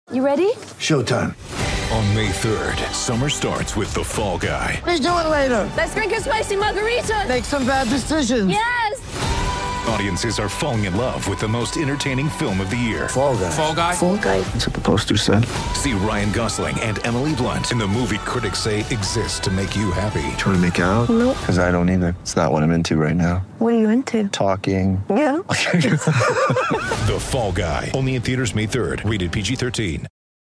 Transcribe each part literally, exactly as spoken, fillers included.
You ready? Showtime. On May third, summer starts with The Fall Guy. Let's do it later. Let's drink a spicy margarita. Make some bad decisions. Yes! Audiences are falling in love with the most entertaining film of the year. Fall Guy. Fall Guy? Fall Guy. That's what the poster said. See Ryan Gosling and Emily Blunt in the movie critics say exists to make you happy. Trying to make it out? Nope. Because I don't either. It's not what I'm into right now. What are you into? Talking. Yeah. The Fall Guy. Only in theaters May third. Rated P G thirteen.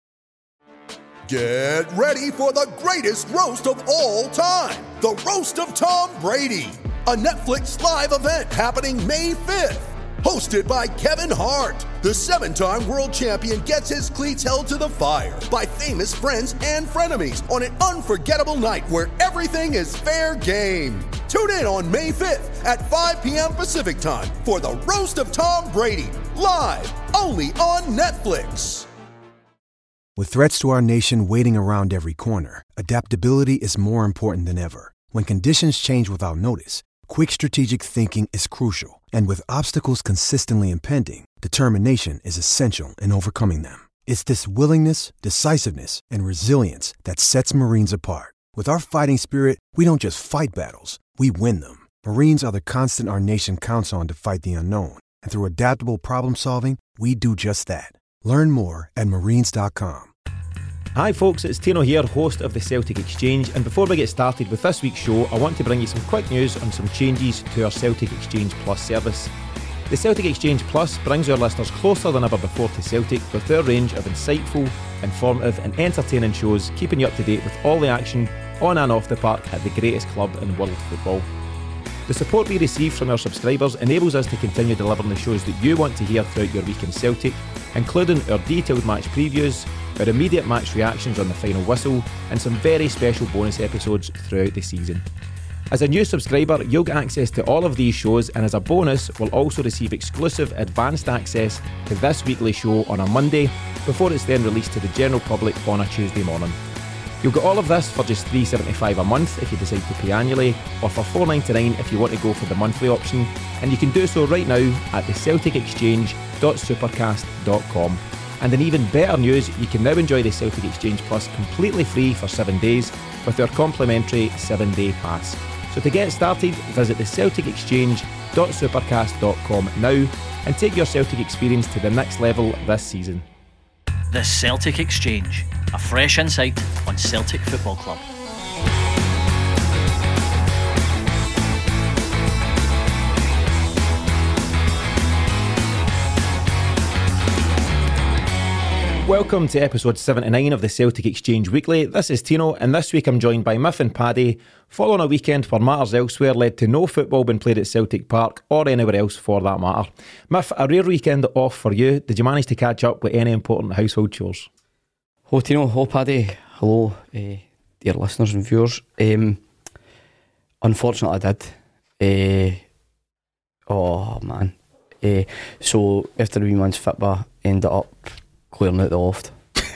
Get ready for the greatest roast of all time. The Roast of Tom Brady. A Netflix live event happening May fifth. Hosted by Kevin Hart. The seven-time world champion gets his cleats held to the fire by famous friends and frenemies on an unforgettable night where everything is fair game. Tune in on May fifth at five p.m. Pacific time for the Roast of Tom Brady. Live only on Netflix. With threats to our nation waiting around every corner, adaptability is more important than ever. When conditions change without notice, quick strategic thinking is crucial. And with obstacles consistently impending, determination is essential in overcoming them. It's this willingness, decisiveness, and resilience that sets Marines apart. With our fighting spirit, we don't just fight battles, we win them. Marines are the constant our nation counts on to fight the unknown. And through adaptable problem solving, we do just that. Learn more at marines dot com. Hi folks, it's Tino here, host of the Celtic Exchange, and before we get started with this week's show, I want to bring you some quick news on some changes to our Celtic Exchange Plus service. The Celtic Exchange Plus brings our listeners closer than ever before to Celtic with their range of insightful, informative and entertaining shows, keeping you up to date with all the action on and off the park at the greatest club in world football. The support we receive from our subscribers enables us to continue delivering the shows that you want to hear throughout your week in Celtic, including our detailed match previews, our immediate match reactions on the final whistle, and some very special bonus episodes throughout the season. As a new subscriber, you'll get access to all of these shows, and as a bonus, will also receive exclusive advanced access to this weekly show on a Monday, before it's then released to the general public on a Tuesday morning. You'll get all of this for just three dollars seventy-five a month if you decide to pay annually, or for four dollars ninety-nine if you want to go for the monthly option, and you can do so right now at the celtic exchange dot supercast dot com. And in even better news, you can now enjoy the Celtic Exchange Plus completely free for seven days with our complimentary seven day pass. So to get started, visit the celtic exchange dot supercast dot com now and take your Celtic experience to the next level this season. The Celtic Exchange, a fresh insight on Celtic Football Club. Welcome to episode seventy-nine of the Celtic Exchange Weekly. This is Tino, and this week I'm joined by Miff and Paddy, following a weekend where matters elsewhere led to no football being played at Celtic Park, or anywhere else for that matter. Miff, a rare weekend off for you. Did you manage to catch up with any important household chores? Hello Tino, hello Paddy, hello uh, dear listeners and viewers. Um, unfortunately I did. Uh, oh man. Uh, so after a wee month's fitba, ended up clearing out the loft.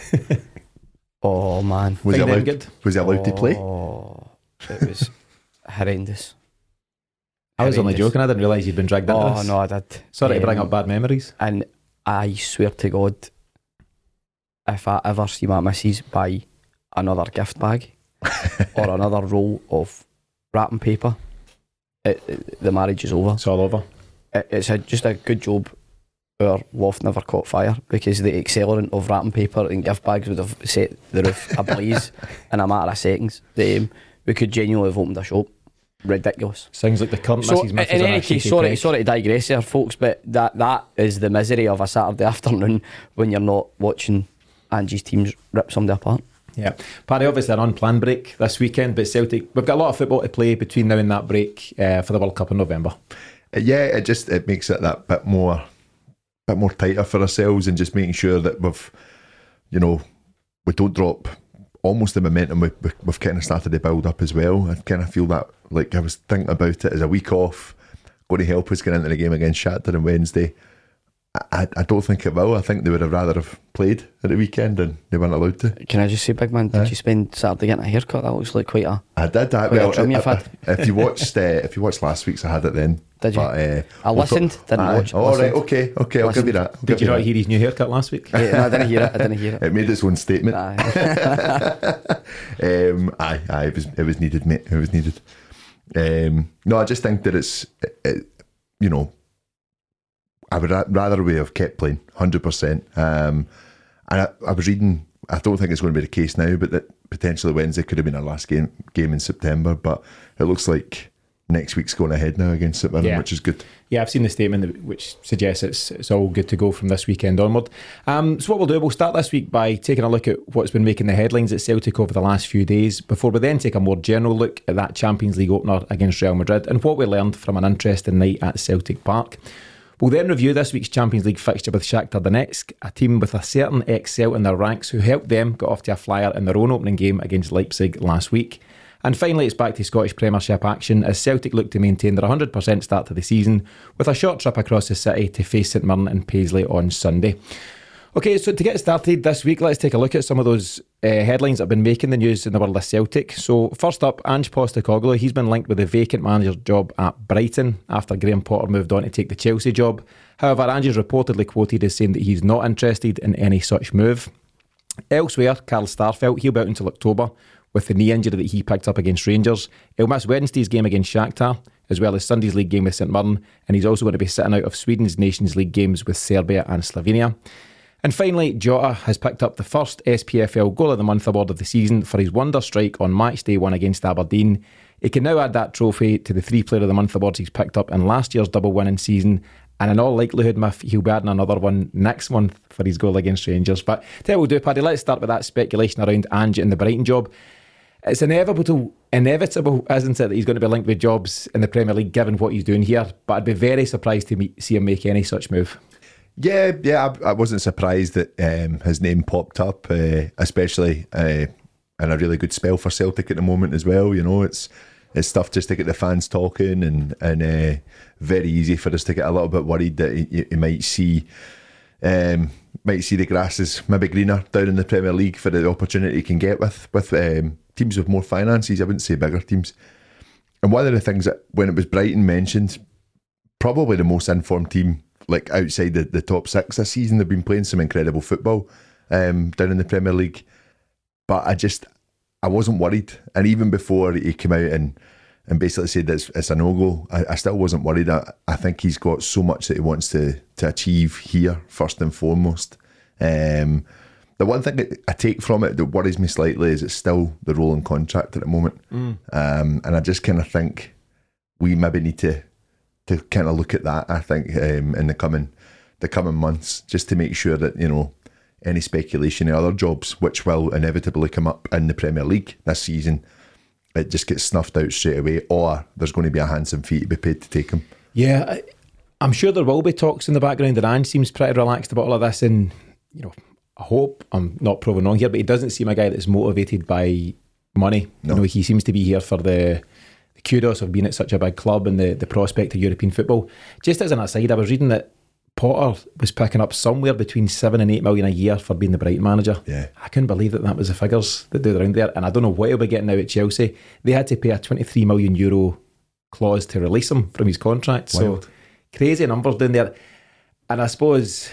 Oh man. Was he allowed, good? was he allowed oh, to play? It was horrendous. I was only Horrendous. joking, I didn't realise you'd been dragged into Oh this. no, I did. Sorry Um, to bring up bad memories. And I swear to God, if I ever see my missus buy another gift bag or another roll of wrapping paper, it, it, the marriage is over. It's all over. It, it's a, just a good job our loft never caught fire, because the accelerant of wrapping paper and gift bags would have set the roof ablaze in a matter of seconds. The, um, we could genuinely have opened a shop. Ridiculous. Sounds like the current So, Missus Miff in is on any a case, shaky sorry, peg. sorry to digress here, folks, but that that is the misery of a Saturday afternoon when you're not watching Angie's teams rip somebody apart. Yeah, Paddy, obviously an unplanned break this weekend, but Celtic, we've got a lot of football to play between now and that break uh, for the World Cup in November. Uh, yeah, it just it makes it that bit more, bit more tighter for ourselves, and just making sure that we've, you know, we don't drop almost the momentum we, we, we've kind of started to build up as well. I kind of feel that, like I was thinking about it as a week off, going to help us get into the game against Shakhtar on Wednesday. I, I don't think it will. I think they would have rather have played at the weekend and they weren't allowed to. Can I just say, big man, did Aye. you spend Saturday getting a haircut? That looks like quite a... I did. I, Quite a well, trim I- you've I- had. if you watched, uh, if you watched last week's, I had it then. Did you? But, uh, I we'll listened, talk- didn't Aye. watch. Oh, all right, Listened. okay, okay. I'll give you that. I'll Did give you not that. hear his new haircut last week? Yeah, no, I didn't hear it. I didn't hear it. It made its own statement. Aye. um, aye, aye, it was, it was needed, mate. It was needed. Um, no, I just think that it's, it, it, you know, I would ra- rather we have kept playing, one hundred percent. Um, and I, I was reading, I don't think it's going to be the case now, but that potentially Wednesday could have been our last game game in September. But it looks like next week's going ahead now against St Mirren, Yeah. which is good. Yeah, I've seen the statement that- which suggests it's it's all good to go from this weekend onward. Um, so what we'll do, we'll start this week by taking a look at what's been making the headlines at Celtic over the last few days, before we then take a more general look at that Champions League opener against Real Madrid and what we learned from an interesting night at Celtic Park. We'll then review this week's Champions League fixture with Shakhtar Donetsk, a team with a certain ex-Celt in their ranks who helped them get off to a flyer in their own opening game against Leipzig last week. And finally, it's back to Scottish Premiership action as Celtic look to maintain their one hundred percent start to the season with a short trip across the city to face St Mirren and Paisley on Sunday. Okay, so to get started this week, let's take a look at some of those uh, headlines that have been making the news in the world of Celtic. So first up, Ange Postecoglou. He's been linked with the vacant manager's job at Brighton after Graham Potter moved on to take the Chelsea job. However, Ange is reportedly quoted as saying that he's not interested in any such move. Elsewhere, Carl Starfelt, he'll be out until October with the knee injury that he picked up against Rangers. He'll miss Wednesday's game against Shakhtar, as well as Sunday's league game with St Mirren, and he's also going to be sitting out of Sweden's Nations League games with Serbia and Slovenia. And finally, Jota has picked up the first S P F L Goal of the Month award of the season for his wonder strike on match day one against Aberdeen. He can now add that trophy to the three Player of the Month awards he's picked up in last year's double winning season, and in all likelihood, Miff, he'll be adding another one next month for his goal against Rangers. But tell you what we'll do, Paddy, let's start with that speculation around Ange and the Brighton job. It's inevitable, inevitable, isn't it, that he's going to be linked with jobs in the Premier League given what he's doing here, but I'd be very surprised to meet, see him make any such move. Yeah, yeah, I, I wasn't surprised that um, his name popped up, uh, especially uh, in a really good spell for Celtic at the moment as well. You know, it's it's tough just to get the fans talking, and and uh, very easy for us to get a little bit worried that you, you might see um, might see the grass is maybe greener down in the Premier League for the opportunity he can get with with um, teams with more finances. I wouldn't say bigger teams. And one of the things that when it was Brighton mentioned, probably the most informed team, like outside the, the top six this season. They've been playing some incredible football um, down in the Premier League, but I just I wasn't worried. And even before he came out and and basically said that it's, it's a no-go, I, I still wasn't worried. I, I think he's got so much that he wants to to achieve here first and foremost. Um, the one thing that I take from it that worries me slightly is it's still the rolling contract at the moment, mm. um, and I just kind of think we maybe need to. to kind of look at that, I think, um, in the coming the coming months, just to make sure that, you know, any speculation in other jobs, which will inevitably come up in the Premier League this season, it just gets snuffed out straight away, or there's going to be a handsome fee to be paid to take him. Yeah, I, I'm sure there will be talks in the background, and Ange seems pretty relaxed about all of this, and, you know, I hope I'm not proven wrong here, but he doesn't seem a guy that's motivated by money. No. You know, he seems to be here for the kudos of being at such a big club and the, the prospect of European football. Just as an aside, I was reading that Potter was picking up somewhere between seven and eight million a year for being the Brighton manager. Yeah, I couldn't believe that that was the figures that do around there, and I don't know what he'll be getting now at Chelsea. They had to pay a twenty-three million euro clause to release him from his contract. Wild. So crazy numbers down there. And I suppose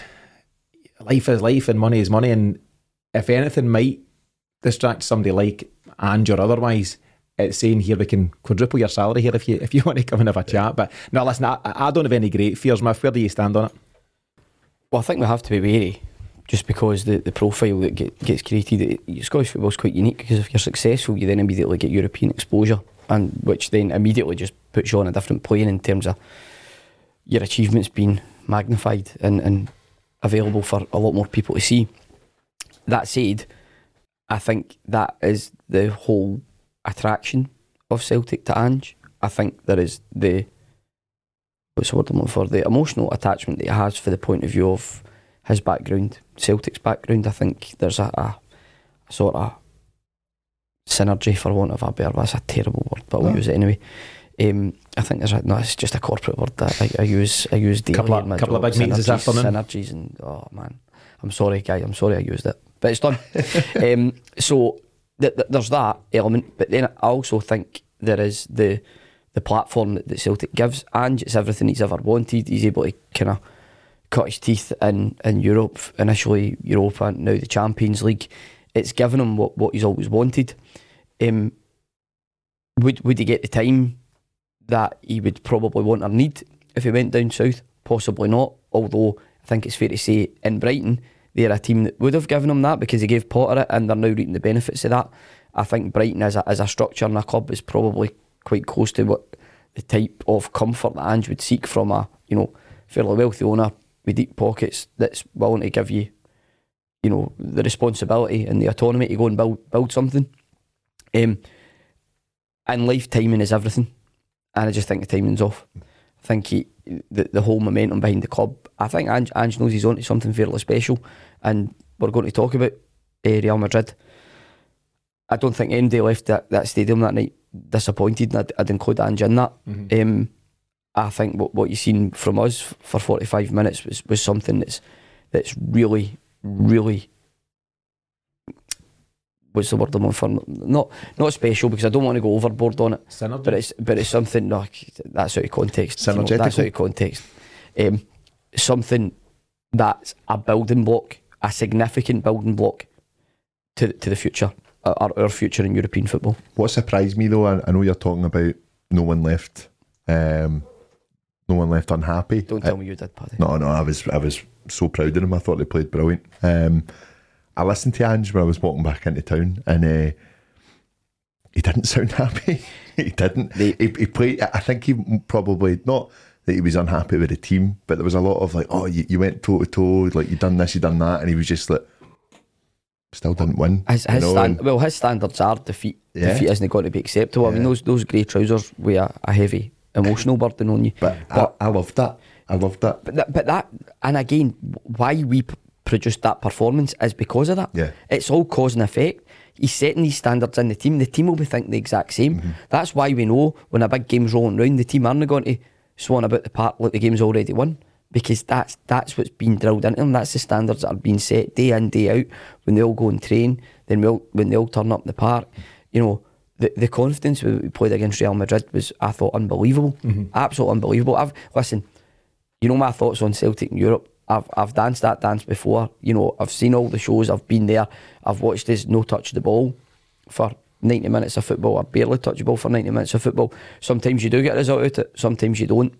life is life and money is money, and if anything might distract somebody like Ange or otherwise, it's saying here we can quadruple your salary here if you if you want to come and have a chat. But no, listen, I, I don't have any great fears, Miff. Where do you stand on it? Well, I think we have to be wary, just because the, the profile that get, gets created. Scottish football is quite unique, because if you're successful, you then immediately get European exposure, and which then immediately just puts you on a different plane in terms of your achievements being magnified and, and available for a lot more people to see. That said, I think that is the whole attraction of Celtic to Ange. I think there is the what's the word I'm looking for the emotional attachment that he has for the point of view of his background, Celtic's background. I think there's a, a, a sort of synergy, for want of a better, that's a terrible word, but I'll no. use it anyway. Um, I think there's a, no, it's just a corporate word that I, I use. I use daily. Couple of, in my couple job. of big meetings this Synergies- afternoon. Synergies and oh man, I'm sorry, guy. I'm sorry I used it, but it's done. um, so th- th- there's that element, but then I also think there is the the platform that, that Celtic gives, and it's everything he's ever wanted. He's able to kind of cut his teeth in in Europe, initially Europa, now the Champions League. It's given him what, what he's always wanted. Um, would would he get the time that he would probably want or need if he went down south? Possibly not, although I think it's fair to say in Brighton they're a team that would have given him that because he gave Potter it and they're now reaping the benefits of that. I think Brighton as a, as a structure and a club is probably quite close to what the type of comfort that Ange would seek from a, you know, fairly wealthy owner with deep pockets that's willing to give you, you know, the responsibility and the autonomy to go and build build something. Um, and life timing is everything, and I just think the timing's off. I think he, the the whole momentum behind the club. I think Ange, Ange knows he's on to something fairly special, and we're going to talk about uh, Real Madrid. I don't think anybody left that, that stadium that night disappointed, and I'd, I'd include Ange in that. Mm-hmm. Um, I think what what you've seen from us for forty-five minutes was, was something that's that's really, really, what's the word I'm on for? Not not special, because I don't want to go overboard on it. Synergy. But it's but it's something, no, that's out of context. You know, Synergetical. that's out of context. Um, something that's a building block, a significant building block to to the future, our, our future in European football. What surprised me though, I, I know you're talking about no one left, um, no one left unhappy. Don't tell I, me you did, Paddy. No, no, I was I was so proud of them. I thought they played brilliant. Um, I listened to Ange when I was walking back into town, and uh, he didn't sound happy. he didn't. They, he, he played. I think he probably not that he was unhappy with the team, but there was a lot of like, oh, you, you went toe to toe, like you done this, you done that, and he was just like, still didn't win. His, his you know, stand, and, well, his standards are defeat. Yeah. Defeat isn't going to be acceptable. Yeah. I mean, those those grey trousers weigh a, a heavy emotional burden on you. But, but I, I loved that. I loved that. But that, but that, and again, why we p- produced that performance is because of that. Yeah. It's all cause and effect. He's setting these standards in the team. The team will be thinking the exact same. Mm-hmm. That's why we know when a big game's rolling round, the team aren't going to swan about the park like the game's already won, because that's that's what's been drilled into them. That's the standards that are being set day in, day out. When they all go and train, then we'll, when they all turn up in the park, you know, the the confidence we played against Real Madrid was, I thought, unbelievable. Mm-hmm. Absolutely unbelievable. I've listen, you know my thoughts on Celtic in Europe. I've I've danced that dance before. You know, I've seen all the shows. I've been there. I've watched this no touch the ball for ninety minutes of football, or barely touch the ball for ninety minutes of football. Sometimes you do get a result out of it. Sometimes you don't.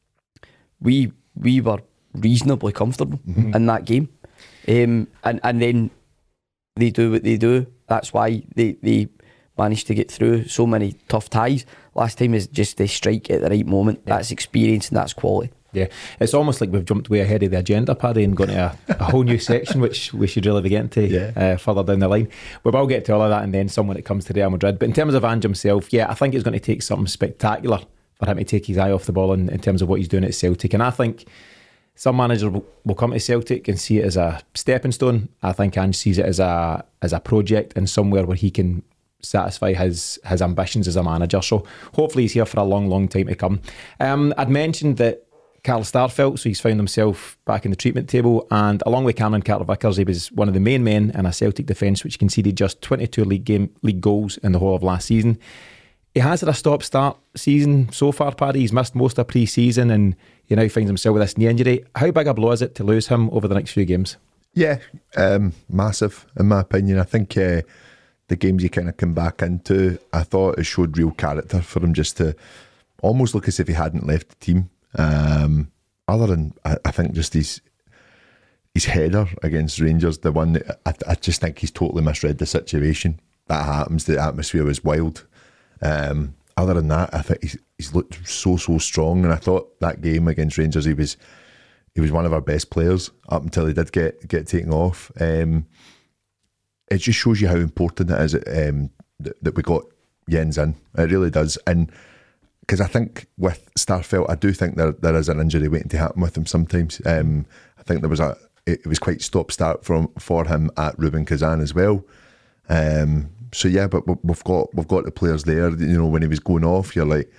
We we were reasonably comfortable mm-hmm. in that game, um, and and then they do what they do. That's why they they managed to get through so many tough ties. Last time is just they strike at the right moment. Yeah. That's experience and that's quality. Yeah, it's almost like we've jumped way ahead of the agenda, Paddy, and gone to a, a whole new section, which we should really be getting to yeah. uh, further down the line. We will get to all of that and then some when it comes to Real Madrid. But in terms of Ange himself, yeah, I think it's going to take something spectacular for him to take his eye off the ball in, in terms of what he's doing at Celtic. And I think some managers will, will come to Celtic and see it as a stepping stone. I think Ange sees it as a as a project and somewhere where he can satisfy his his ambitions as a manager. So hopefully he's here for a long, long time to come. Um, I'd mentioned that Carl Starfelt, so he's found himself back in the treatment table, and along with Cameron Carter-Vickers, he was one of the main men in a Celtic defence which conceded just twenty-two league game league goals in the whole of last season. He has had a stop-start season so far, Paddy. He's missed most of pre-season and he now finds himself with this knee injury. How big a blow is it to lose him over the next few games? Yeah, um, massive in my opinion. I think uh, the games he kind of come back into, I thought it showed real character for him, just to almost look as if he hadn't left the team. Um, other than, I, I think just his his header against Rangers, the one that I, I just think he's totally misread the situation. That happens. The atmosphere was wild. Um, other than that, I think he's he's looked so so strong, and I thought that game against Rangers, he was he was one of our best players up until he did get get taken off. Um, it just shows you how important it is um, that, that we got Jens in. It really does, and. Because I think with Starfelt, I do think there there is an injury waiting to happen with him sometimes. Um, I think there was a it was quite stop start from for him at Rubin Kazan as well. Um, so yeah, but we've got we've got the players there. You know, when he was going off, you're like,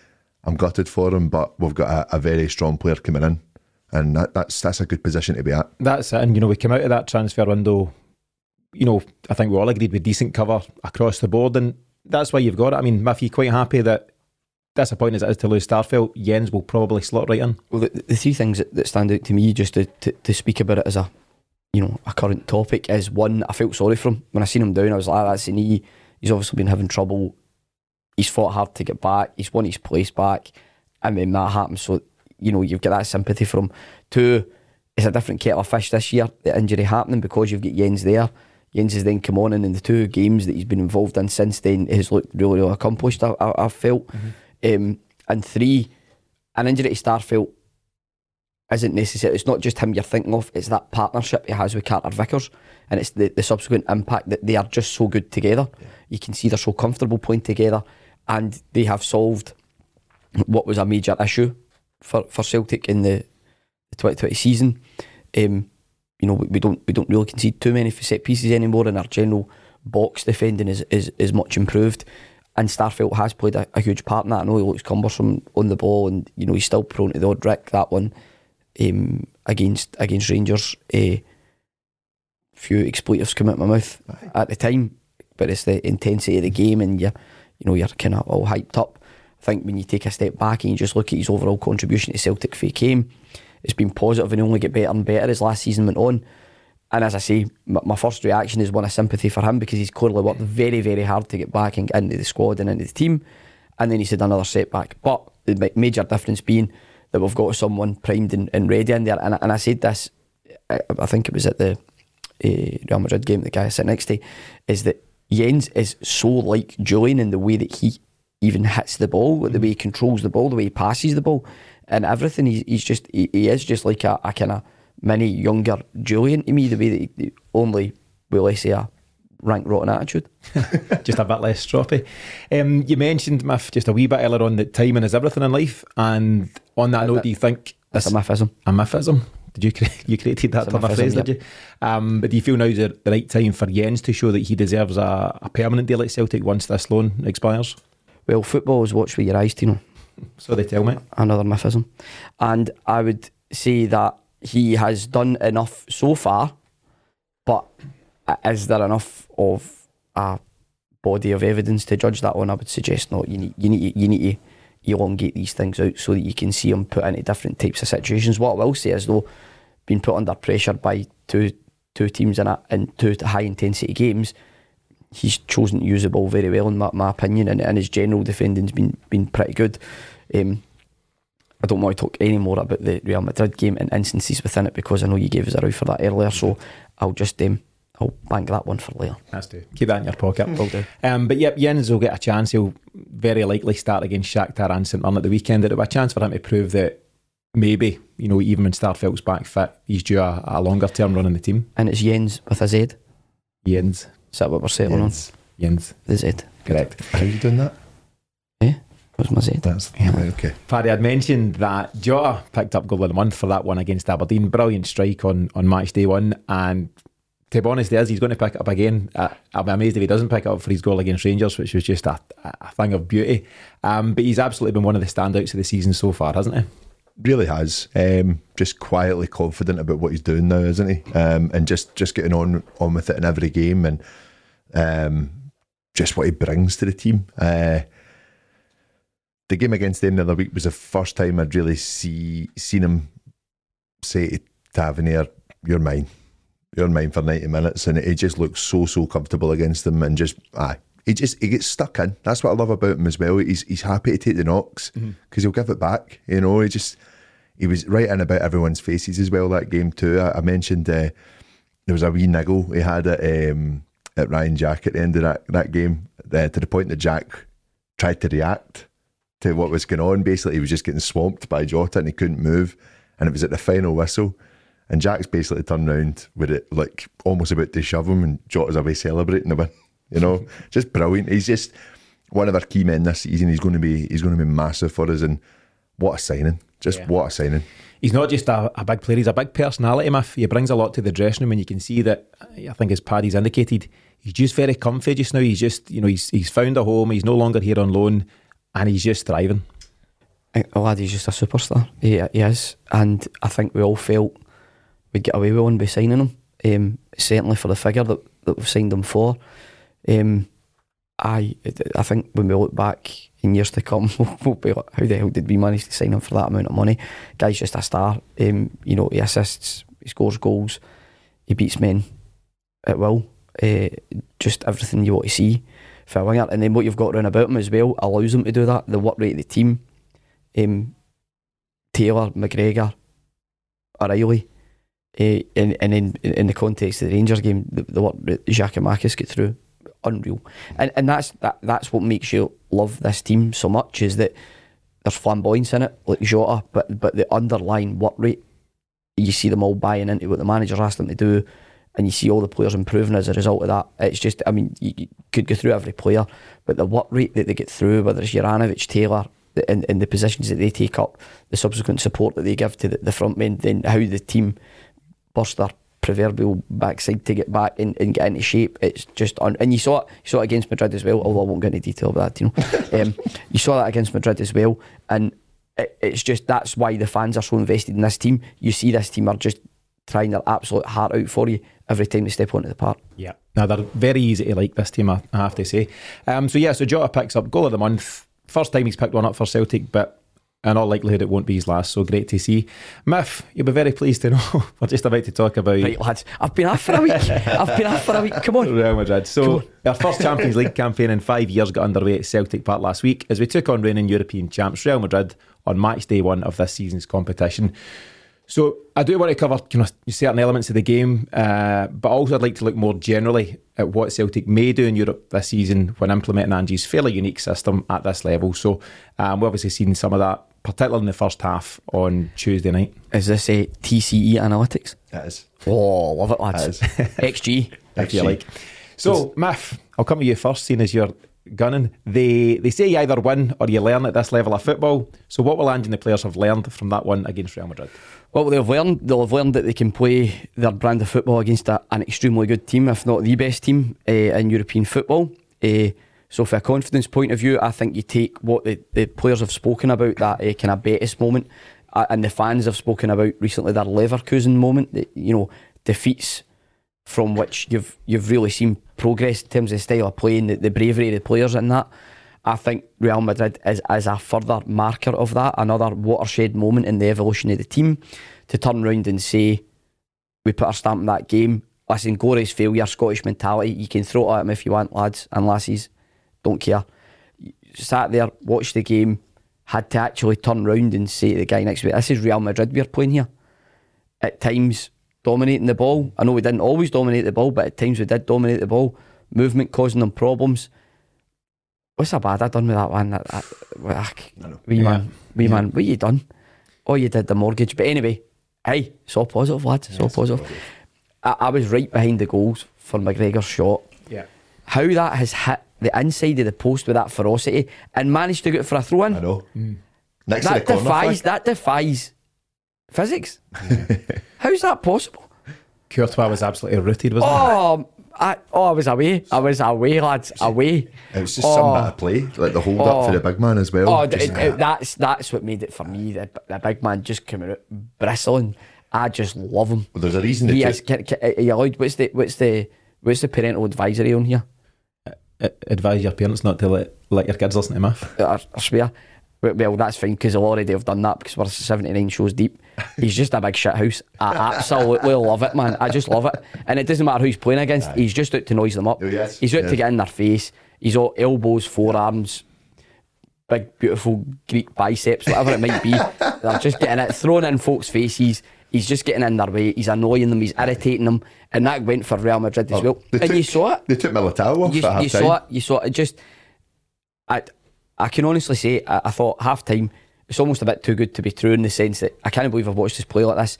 I'm gutted for him, but we've got a, a very strong player coming in, and that, that's that's a good position to be at. That's it. And you know, we came out of that transfer window, you know, I think we all agreed with decent cover across the board, and that's why you've got it. I mean, Miff, you quite happy that, disappointing as it is to lose Starfelt, Jens will probably slot right in? Well, the, the three things that, that stand out to me, just to, to, to speak about it as a, you know, a current topic, is one, I felt sorry for him. When I seen him down, I was like, ah, that's a knee. He's obviously been having trouble. He's fought hard to get back. He's won his place back. And then that happens. So, you know, you've got that sympathy for him. Two, it's a different kettle of fish this year, the injury happening, because you've got Jens there. Jens has then come on, and in the two games that he's been involved in since then, has looked really, really accomplished, I, I, I've felt. Mm-hmm. Um, and three, an injury to Starfelt isn't necessary. It's not just him you're thinking of, it's that partnership he has with Carter Vickers, and it's the, the subsequent impact that they are just so good together. Yeah. You can see they're so comfortable playing together, and they have solved what was a major issue for, for Celtic in the, the twenty twenty season. Um, you know, we, we don't we don't really concede too many set pieces anymore, and our general box defending is is, is much improved. And Starfelt has played a, a huge part in that. I know he looks cumbersome on the ball, and you know he's still prone to the odd rick. That one um, against against Rangers, a uh, few expletives come out my mouth Aye. at the time, but it's the intensity of the game, and you you know you're kind of all hyped up. I think when you take a step back and you just look at his overall contribution to Celtic for he came, it's been positive and only get better and better as last season went on. And as I say, my, my first reaction is one of sympathy for him, because he's clearly worked very, very hard to get back and into the squad and into the team, and then he's had another setback. But the major difference being that we've got someone primed and, and ready in there. And, and I said this, I, I think it was at the uh, Real Madrid game, the guy I sit next to, is that Jens is so like Julian in the way that he even hits the ball, the way he controls the ball, the way he passes the ball, and everything. He, he's just, he, he is just like a, a kind of mini younger Julian to me, the way that he, he only, will I say, a rank rotten attitude. Just a bit less stroppy. Um, you mentioned, Miff, just a wee bit earlier on that timing is everything in life, and on that uh, note, that, do you think that's a Miffism? A Miffism? Did you cre- you created that term of phrase? Yep. Did you? Um, but do you feel now's the right time for Jens to show that he deserves a, a permanent deal at Celtic once this loan expires? Well, football is watch with your eyes, Tino. So they tell me. Another Miffism. And I would say that he has done enough so far, but is there enough of a body of evidence to judge that on? I would suggest not. You need you need you need to elongate these things out so that you can see him put into different types of situations. What I will say is, though, being put under pressure by two two teams in a, in two high intensity games, he's chosen to use the ball very well in my, my opinion, and, and his general defending's been been pretty good. Um, I don't want to talk any more about the Real Madrid game and instances within it, because I know you gave us a row for that earlier, so I'll just um, I'll bank that one for later. That's to keep that in your pocket. Will do. Um, but yep, Jens will get a chance. He'll very likely start against Shakhtar and St Mirren at the weekend. It'll be a chance for him to prove that maybe, you know, even when Starfelt's back fit, he's due a, a longer term run in the team. And it's Jens with a Z. Jens. Is that what we're settling Jens. on? Jens. The Z. Correct. How are you doing that? Eh? What's my Z? That's yeah. Right, okay. Paddy, I'd mentioned that Jota picked up goal of the month for that one against Aberdeen. Brilliant strike on, on match day one, and to be honest, he's going to pick it up again. Uh, I'll be amazed if he doesn't pick it up for his goal against Rangers, which was just a, a thing of beauty. Um, but he's absolutely been one of the standouts of the season so far, hasn't he? Really has. Um, just quietly confident about what he's doing now, isn't he? Um, and just, just getting on on with it in every game, and um, just what he brings to the team. Uh, the game against them the other week was the first time I'd really see seen him say to Tavernier, "You're mine. You're mine for ninety minutes," and he just looks so so comfortable against them, and just aye, he just he gets stuck in. That's what I love about him as well. He's he's happy to take the knocks because mm-hmm. he'll give it back. You know, he just he was right in about everyone's faces as well that game too. I, I mentioned uh, there was a wee niggle he had at um, at Ryan Jack at the end of that that game uh, to the point that Jack tried to react to what was going on. Basically, he was just getting swamped by Jota and he couldn't move, and it was at the final whistle. And Jack's basically turned round with it, like almost about to shove him, and Jota's away celebrating the win. You know, just brilliant. He's just one of our key men this season. He's going to be, he's going to be massive for us. And what a signing! Just yeah. what a signing! He's not just a, a big player; he's a big personality, Miff. He brings a lot to the dressing room, and you can see that. I think, as Paddy's indicated, he's just very comfy just now. He's just, you know, he's he's found a home. He's no longer here on loan, and he's just thriving. The lad, he's just a superstar. He, he is, and I think we all felt we'd get away with one by signing him. Um, certainly for the figure that, that we've signed him for. Um, I I think when we look back in years to come, we'll be like, how the hell did we manage to sign him for that amount of money? Guy's just a star. Um, you know, he assists, he scores goals, he beats men at will. Uh, just everything you want to see for a winger, and then what you've got round about him as well allows him to do that. The work rate of the team, um, Taylor, McGregor, O'Reilly, uh, and, and in, in the context of the Rangers game, the, the work that Giakoumakis get through, unreal. And and that's that that's what makes you love this team so much, is that there's flamboyance in it, like Jota, but but the underlying work rate, you see them all buying into what the manager's asked them to do, and you see all the players improving as a result of that. It's just, I mean, you, you could go through every player, but the work rate that they get through, whether it's Juranovic, Taylor, in, in the positions that they take up, the subsequent support that they give to the, the front men, then how the team burst their proverbial backside to get back and, and get into shape. It's just un- and you saw it you saw it against Madrid as well, although I won't get into detail about that, you know. um, you saw that against Madrid as well, and it, it's just, that's why the fans are so invested in this team. You see this team are just trying their absolute heart out for you every time they step onto the park. Yeah, now they're very easy to like, this team, I have to say. Um, so yeah, so Jota picks up goal of the month. First time he's picked one up for Celtic, but in all likelihood it won't be his last, so great to see. Miff, you'll be very pleased to know we're just about to talk about... Right, lads, I've been off for a week. I've been off for a week, come on. Real Madrid. So our first Champions League campaign in five years got underway at Celtic Park last week as we took on reigning European champs Real Madrid on match day one of this season's competition. So I do want to cover, you know, certain elements of the game, uh, but also I'd like to look more generally at what Celtic may do in Europe this season when implementing Angie's fairly unique system at this level. So um, we've obviously seen some of that, particularly in the first half on Tuesday night. Is this a T C E analytics? It is. Oh, love it, lads. X G. If you like. So, Miff, I'll come to you first, seeing as you're gunning. They they say you either win or you learn at this level of football. So what will Ange and the players have learned from that one against Real Madrid? Well, they've learned they'll have learned that they can play their brand of football against a, an extremely good team, if not the best team uh, in European football. Uh, so from a confidence point of view, I think you take what the, the players have spoken about, that uh, kind of Betis moment, uh, and the fans have spoken about recently, their Leverkusen moment, that, you know, defeats from which you've you've really seen progress in terms of the style of playing, the, the bravery of the players in that. I think Real Madrid is, is a further marker of that, another watershed moment in the evolution of the team, to turn around and say, we put our stamp on that game. Listen, glorious failure, Scottish mentality, you can throw it at them if you want, lads and lassies, don't care. Sat there, watched the game, had to actually turn around and say to the guy next to me, this is Real Madrid we're playing here. At times, dominating the ball. I know we didn't always dominate the ball, but at times we did dominate the ball. Movement causing them problems. What's so bad I done with that one? I, I, I, wee yeah. man, wee yeah. man, what you done? Oh, you did the mortgage. But anyway, hey, it's all positive, lads. It's all positive. I, I was right behind the goals for McGregor's shot. Yeah. How that has hit the inside of the post with that ferocity and managed to get for a throw in. I know. Mm. Next that to the corner defies. flag. That defies physics. How's that possible? Courtois was absolutely rooted, wasn't he? Oh, I, oh, I was away. I was away, lads. Away. It was just oh. some bit of play, like the hold Oh. up for the big man as well. Oh, Just- it, it, that's that's what made it for me. The, the big man just coming out bristling. I just love him. Well, there's a reason He they is. took- Can, can, are you allowed? What's the what's the what's the parental advisory on here? Uh, advise your parents not to let, let your kids listen to Miff. I, I swear. Well, that's fine because they'll already have done that because we're seventy-nine shows deep. He's just a big shit house. I absolutely love it, man. I just love it. And it doesn't matter who he's playing against. He's just out to noise them up. Oh, yes, He's out yes. to get in their face. He's all elbows, forearms, big, beautiful Greek biceps, whatever it might be. They're just getting it, thrown in folks' faces. He's just getting in their way. He's annoying them. He's irritating them. And that went for Real Madrid as Oh, well. they And took- you saw it. They took Militao off You, at half you time. saw it. You saw it. It just, I, I can honestly say, I, I thought half time, it's almost a bit too good to be true in the sense that I can't believe I've watched this play like this.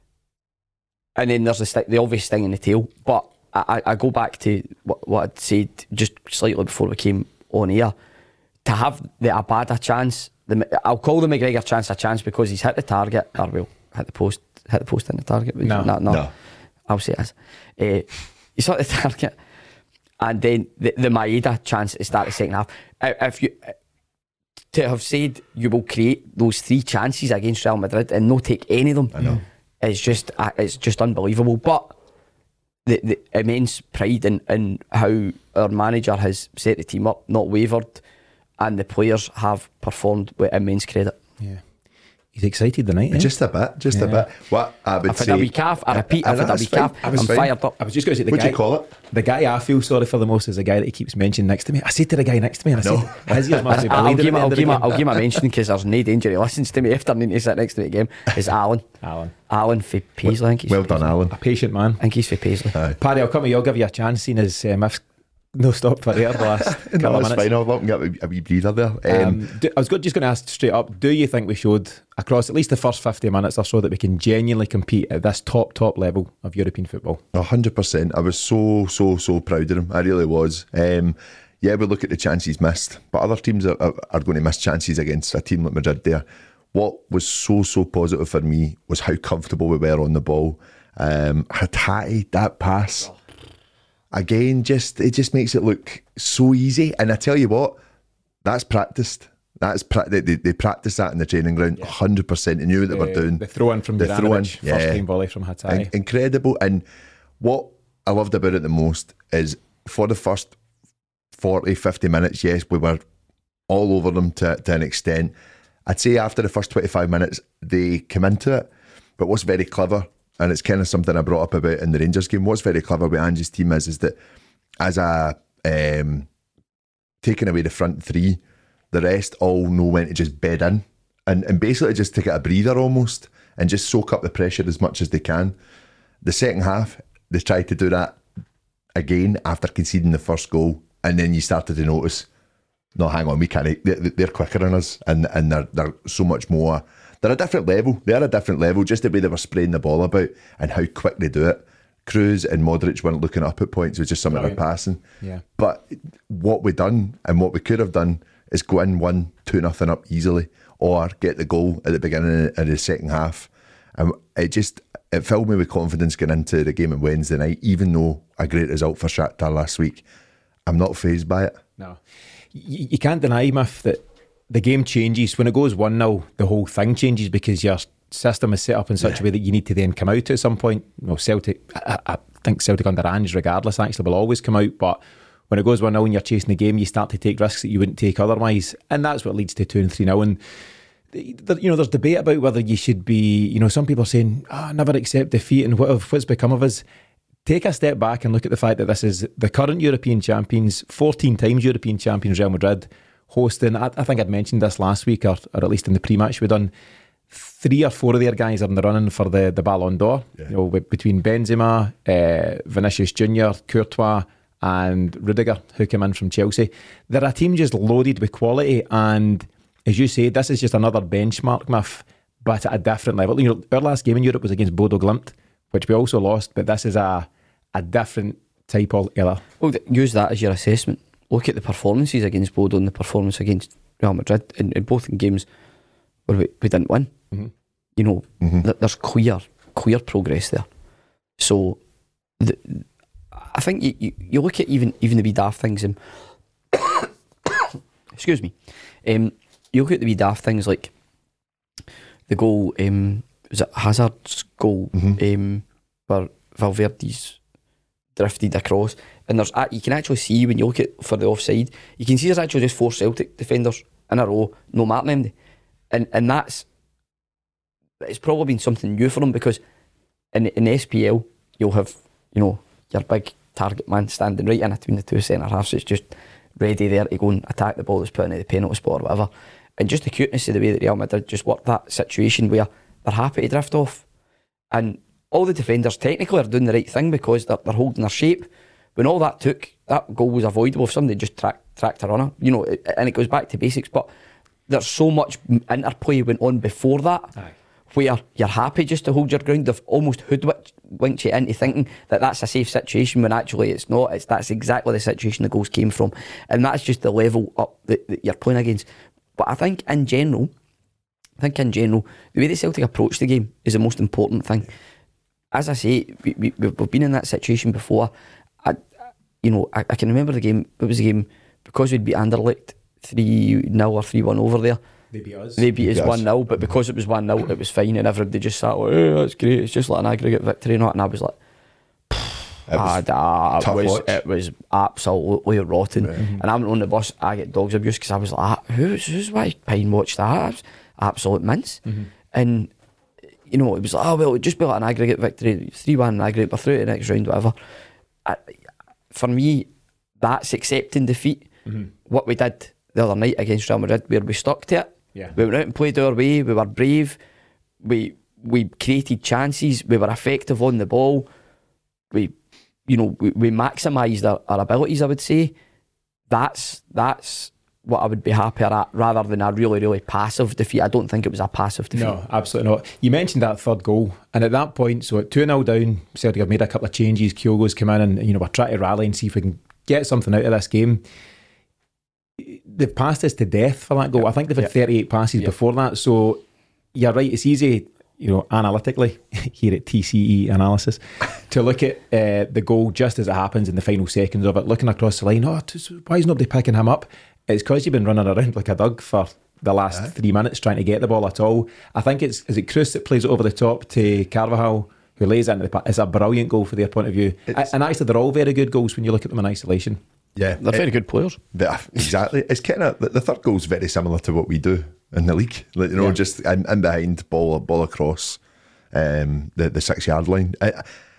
And then there's the, st- the obvious sting in the tail. But I, I, I go back to what, what I'd said just slightly before we came on air. To have the Abada chance, the, I'll call the McGregor chance a chance because he's hit the target, or well, hit the post, hit the post in the target. No. no, no. No. I'll say it as. Uh, he's hit the target. And then the, the Maeda chance to start the second half. If you to have said you will create those three chances against Real Madrid and not take any of them, I know. It's just uh, it's just unbelievable. But the, the immense pride in, in how our manager has set the team up, not wavered, and the players have performed with immense credit. Yeah. He's excited tonight, eh? Just a bit, just Yeah. a bit. What I would I've say, had a wee calf, I repeat, I've had a wee calf, I'm fine. fired up. I was just going to say the What do guy. you call it? The guy I feel sorry for the most is the guy that he keeps mentioning next to me. I said to the guy next to me, and I No. said, "His ears must be I'll bleeding give him, at the I'll end of give the him, game." I'll give him a mention because there's no danger he listens to me after needing to sit next to me again. It's Alan. Alan, Alan for Paisley. I think he's Well for done, Paisley. Alan. a patient man. I think he's for Paisley. Aye. Paddy, I'll come to you. I'll give you a chance, seeing as um, I've no stop for air the last couple No, of it's minutes. fine. I'll go up and get a wee, a wee breather there. Um, Um, do, I was good, just going to ask straight up, do you think we showed across at least the first fifty minutes or so that we can genuinely compete at this top, top level of European football? A hundred percent. I was so, so, so proud of him. I really was. Um, yeah, we look at the chances missed, but other teams are, are, are going to miss chances against a team like Madrid there. What was so, so positive for me was how comfortable we were on the ball. Um, Hatate, that pass. Again, just it just makes it look so easy. And I tell you what, that's practiced. That's pra- they, they, they practiced that in the training ground, one hundred percent. They knew what they were doing. The throw in from The throw in, Juranovic, first yeah. time volley from Hatai. In- incredible. And what I loved about it the most is for the first forty, fifty minutes, yes, we were all over them to, to an extent. I'd say after the first twenty-five minutes, they come into it. But what's very clever, and it's kind of something I brought up about in the Rangers game, what's very clever with Ange's team is, is that as a um, taking away the front three, the rest all know when to just bed in and, and basically just take it a breather almost and just soak up the pressure as much as they can. The second half, they tried to do that again after conceding the first goal, and then you started to notice, no, hang on, we can't. They're, they're quicker than us, and and they're they're so much more. They're a different level. They're a different level. Just the way they were spraying the ball about and how quick they do it. Kroos and Modric weren't looking up at points. It was just something about passing. Yeah. But what we done and what we could have done is go in one, two nothing up easily, or get the goal at the beginning of the second half. And it just it filled me with confidence going into the game on Wednesday night. Even though a great result for Shakhtar last week, I'm not fazed by it. No. You, you can't deny, Miff, that the game changes. When it goes one nil, the whole thing changes because your system is set up in such yeah. a way that you need to then come out at some point. Well, Celtic, I, I think Celtic under Ange, regardless, actually, will always come out. But when it goes one nil and you're chasing the game, you start to take risks that you wouldn't take otherwise. And that's what leads to two and three nil. And, you know, there's debate about whether you should be, you know, some people are saying, ah, oh, never accept defeat and what have, what's become of us. Take a step back and look at the fact that this is the current European champions, fourteen times European champions Real Madrid, hosting, I, I think I'd mentioned this last week, or, or at least in the pre-match we've done, three or four of their guys are in the running for the, the Ballon d'Or. Yeah. You know, between Benzema, uh, Vinicius Junior, Courtois and Rudiger, who came in from Chelsea. They're a team just loaded with quality, and as you say, this is just another benchmark, Miff, but at a different level. You know, our last game in Europe was against Bodo Glimt, which we also lost, but this is a, a different type altogether. Well, use that as your assessment. Look at the performances against Bodo and the performance against Real Madrid. In, in both games where we, we didn't win. Mm-hmm. You know, mm-hmm. th- there's clear, clear progress there. So, the, I think you, you, you look at even even the wee daft things, and excuse me, um, you look at the wee daft things like the goal. Um, was it Hazard's goal? Mm-hmm. Um, where Valverde's drifted across, and there's you can actually see when you look at for the offside, you can see there's actually just four Celtic defenders in a row, no marking them, and and that's it's probably been something new for them, because in in the S P L you'll have, you know, your big target man standing right in between the two centre halves, it's just ready there to go and attack the ball that's put into the penalty spot or whatever. And just the cuteness of the way that Real Madrid just worked that situation where they're happy to drift off, and all the defenders technically are doing the right thing because they're, they're holding their shape. When all that took, that goal was avoidable if somebody just track, tracked a runner, you know, and it goes back to basics. But there's so much interplay went on before that. Aye. Where you're happy just to hold your ground. They've almost hoodwinked you into thinking that that's a safe situation when actually it's not. It's that's exactly the situation the goals came from, and that's just the level up that, that you're playing against. But I think in general, I think in general, the way that Celtic approach the game is the most important thing. As I say, we, we, we've been in that situation before. I, you know, I, I can remember the game. It was a game because we'd beat Anderlecht. three nil or three one over there. They beat us. They beat us Yes. one nil, but because it was one nil, it was fine, and everybody just sat like, oh, that's great, it's just like an aggregate victory, and I was like, It was ah, ah, tough it, was, watch. it was absolutely rotten. Right. And I'm on the bus, I get dogs abuse because I was like, ah, who's, who's why Pine watched that? It was absolute mince. Mm-hmm. And, you know, it was like, oh, well, it'd just be like an aggregate victory, three one aggregate, but through to the next round, whatever. I, for me, that's accepting defeat. Mm-hmm. What we did the other night against Real Madrid, where we stuck to it. Yeah. We went out and played our way, we were brave, we we created chances, we were effective on the ball, we you know, we, we maximised our, our abilities, I would say. That's that's what I would be happier at, rather than a really, really passive defeat. I don't think it was a passive defeat. No, absolutely not. You mentioned that third goal, and at that point, so at two nil down, Celtic have made a couple of changes. Kyogo's come in, and you know, we're trying to rally and see if we can get something out of this game. They've passed us to death for that goal. Yep. I think they've had Yep. thirty-eight passes Yep. before that. So you're right, it's easy, you know, analytically, here at T C E Analysis, to look at uh, the goal just as it happens in the final seconds of it, looking across the line, oh, why is nobody picking him up? It's because you've been running around like a dog for the last yeah. three minutes trying to get the ball at all. I think it's, is it Cruz that plays it over the top to Carvajal, who lays it into the path. It's a brilliant goal for their point of view. It's, and actually, they're all very good goals when you look at them in isolation. Yeah, they're very good players. Yeah, exactly. It's kind of the, the third goal is very similar to what we do in the league. Like, you know, yeah. just in, in behind, ball ball across um, the the six yard line. I,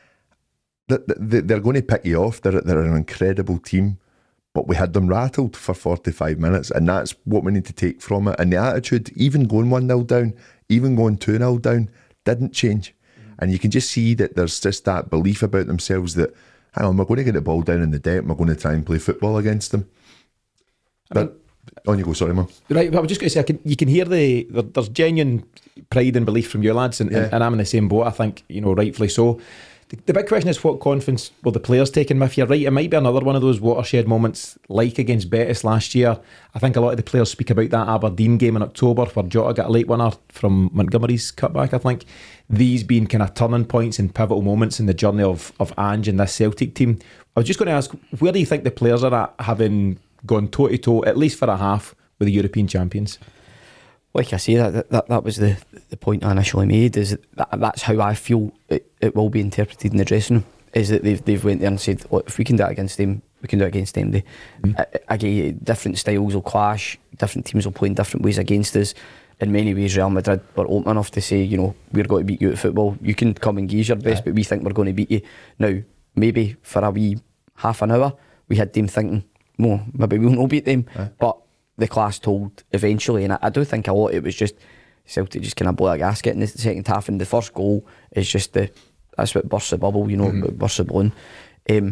they, they're going to pick you off. They're they're an incredible team, but we had them rattled for forty-five minutes, and that's what we need to take from it. And the attitude, even going one nil down, even going two nil down, didn't change. And you can just see that there's just that belief about themselves that, hang on, we're going to get the ball down in the deck, we're going to try and play football against them. But, I mean, on you go, sorry, man. Right, but I was just going to say, I can, you can hear the, the there's genuine pride and belief from you lads, and, yeah. and, and I'm in the same boat, I think, you know, rightfully so. The, the big question is, what confidence will the players take in? If you're right, it might be another one of those watershed moments like against Betis last year. I think a lot of the players speak about that Aberdeen game in October where Jota got a late winner from Montgomery's cutback, I think. These being kind of turning points and pivotal moments in the journey of, of Ange and this Celtic team. I was just going to ask, where do you think the players are at, having gone toe-to-toe, at least for a half, with the European champions? Like I say, that that, that was the, the point I initially made, is that that's how I feel it, it will be interpreted in the dressing room, is that they've, they've went there and said, look, if we can do it against them, we can do it against them. They, mm. Again, different styles will clash, different teams will play in different ways against us. In many ways, Real Madrid were open enough to say, you know, we're going to beat you at football. You can come and gauge your best, yeah. but we think we're going to beat you. Now, maybe for a wee half an hour, we had them thinking, no, maybe we'll not beat them. Yeah. But the class told eventually, and I, I do think a lot it was just Celtic just kind of blew a gasket in the second half, and the first goal is just the, that's what bursts the bubble, you know, mm-hmm. bursts the balloon. Um,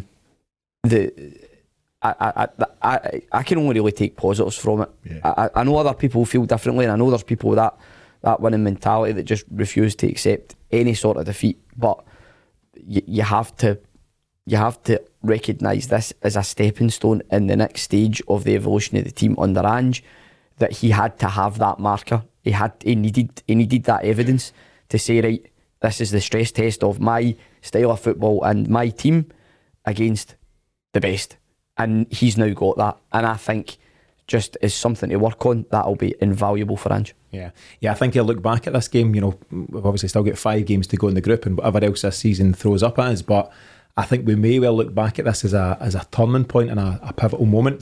the... I, I, I, I can only really take positives from it. Yeah. I, I know other people feel differently, and I know there's people with that, that winning mentality that just refuse to accept any sort of defeat. But you, you have to you have to recognise this as a stepping stone in the next stage of the evolution of the team under Ange. That he had to have that marker. He had he needed he needed that evidence to say, right, this is the stress test of my style of football and my team against the best. And he's now got that, and I think just as something to work on, that'll be invaluable for Ange. Yeah, yeah. I think he'll look back at this game. You know, we've obviously still got five games to go in the group, and whatever else this season throws up at us. But I think we may well look back at this as a as a turning point and a, a pivotal moment.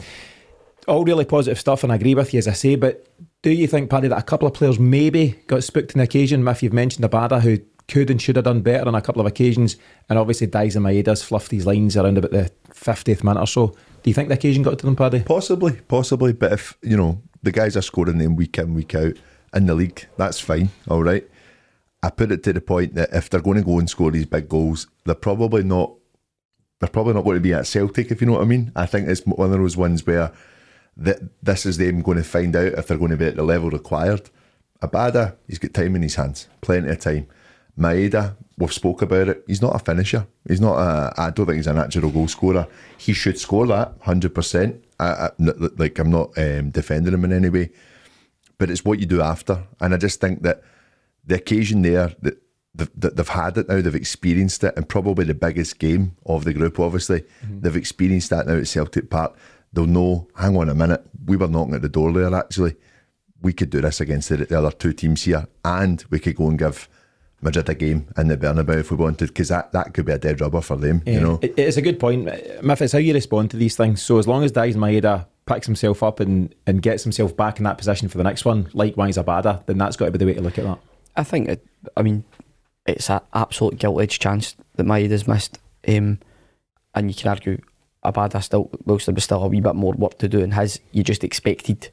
All really positive stuff, and I agree with you, as I say. But do you think, Paddy, that a couple of players maybe got spooked on occasion? If you've mentioned Abada, who could and should have done better on a couple of occasions, and obviously Daizen Maeda's fluffed these lines around about the fiftieth minute or so. Do you think the occasion got to them, Paddy? Possibly, possibly. But if, you know, the guys are scoring them week in, week out in the league, that's fine, all right. I put it to the point that if they're going to go and score these big goals, they're probably not they're probably not going to be at Celtic, if you know what I mean. I think it's one of those ones where that this is them going to find out if they're going to be at the level required. Abada, he's got time in his hands, plenty of time. Maeda, we've spoke about it, he's not a finisher, he's not a, I don't think he's a natural goal scorer. He should score that one hundred percent. I, I, like I'm not um, defending him in any way, but it's what you do after. And I just think that the occasion there, that they've, they've had it now, they've experienced it, and probably the biggest game of the group, obviously, mm-hmm. they've experienced that now at Celtic Park. they'll know, hang on a minute, we were knocking at the door there actually. We could do this against the, the other two teams here, and we could go and give Madrid a game in the Bernabeu if we wanted, because that, that could be a dead rubber for them. Yeah, you know, it, it's a good point, Miff. It's how you respond to these things. So as long as Daizen Maeda picks himself up and, and gets himself back in that position for the next one, likewise Abada, then that's got to be the way to look at that. I think it, I mean it's an absolute gilt-edged chance that Maeda's missed, um, and you can argue Abada still, whilst there was still a wee bit more work to do in his, you just expected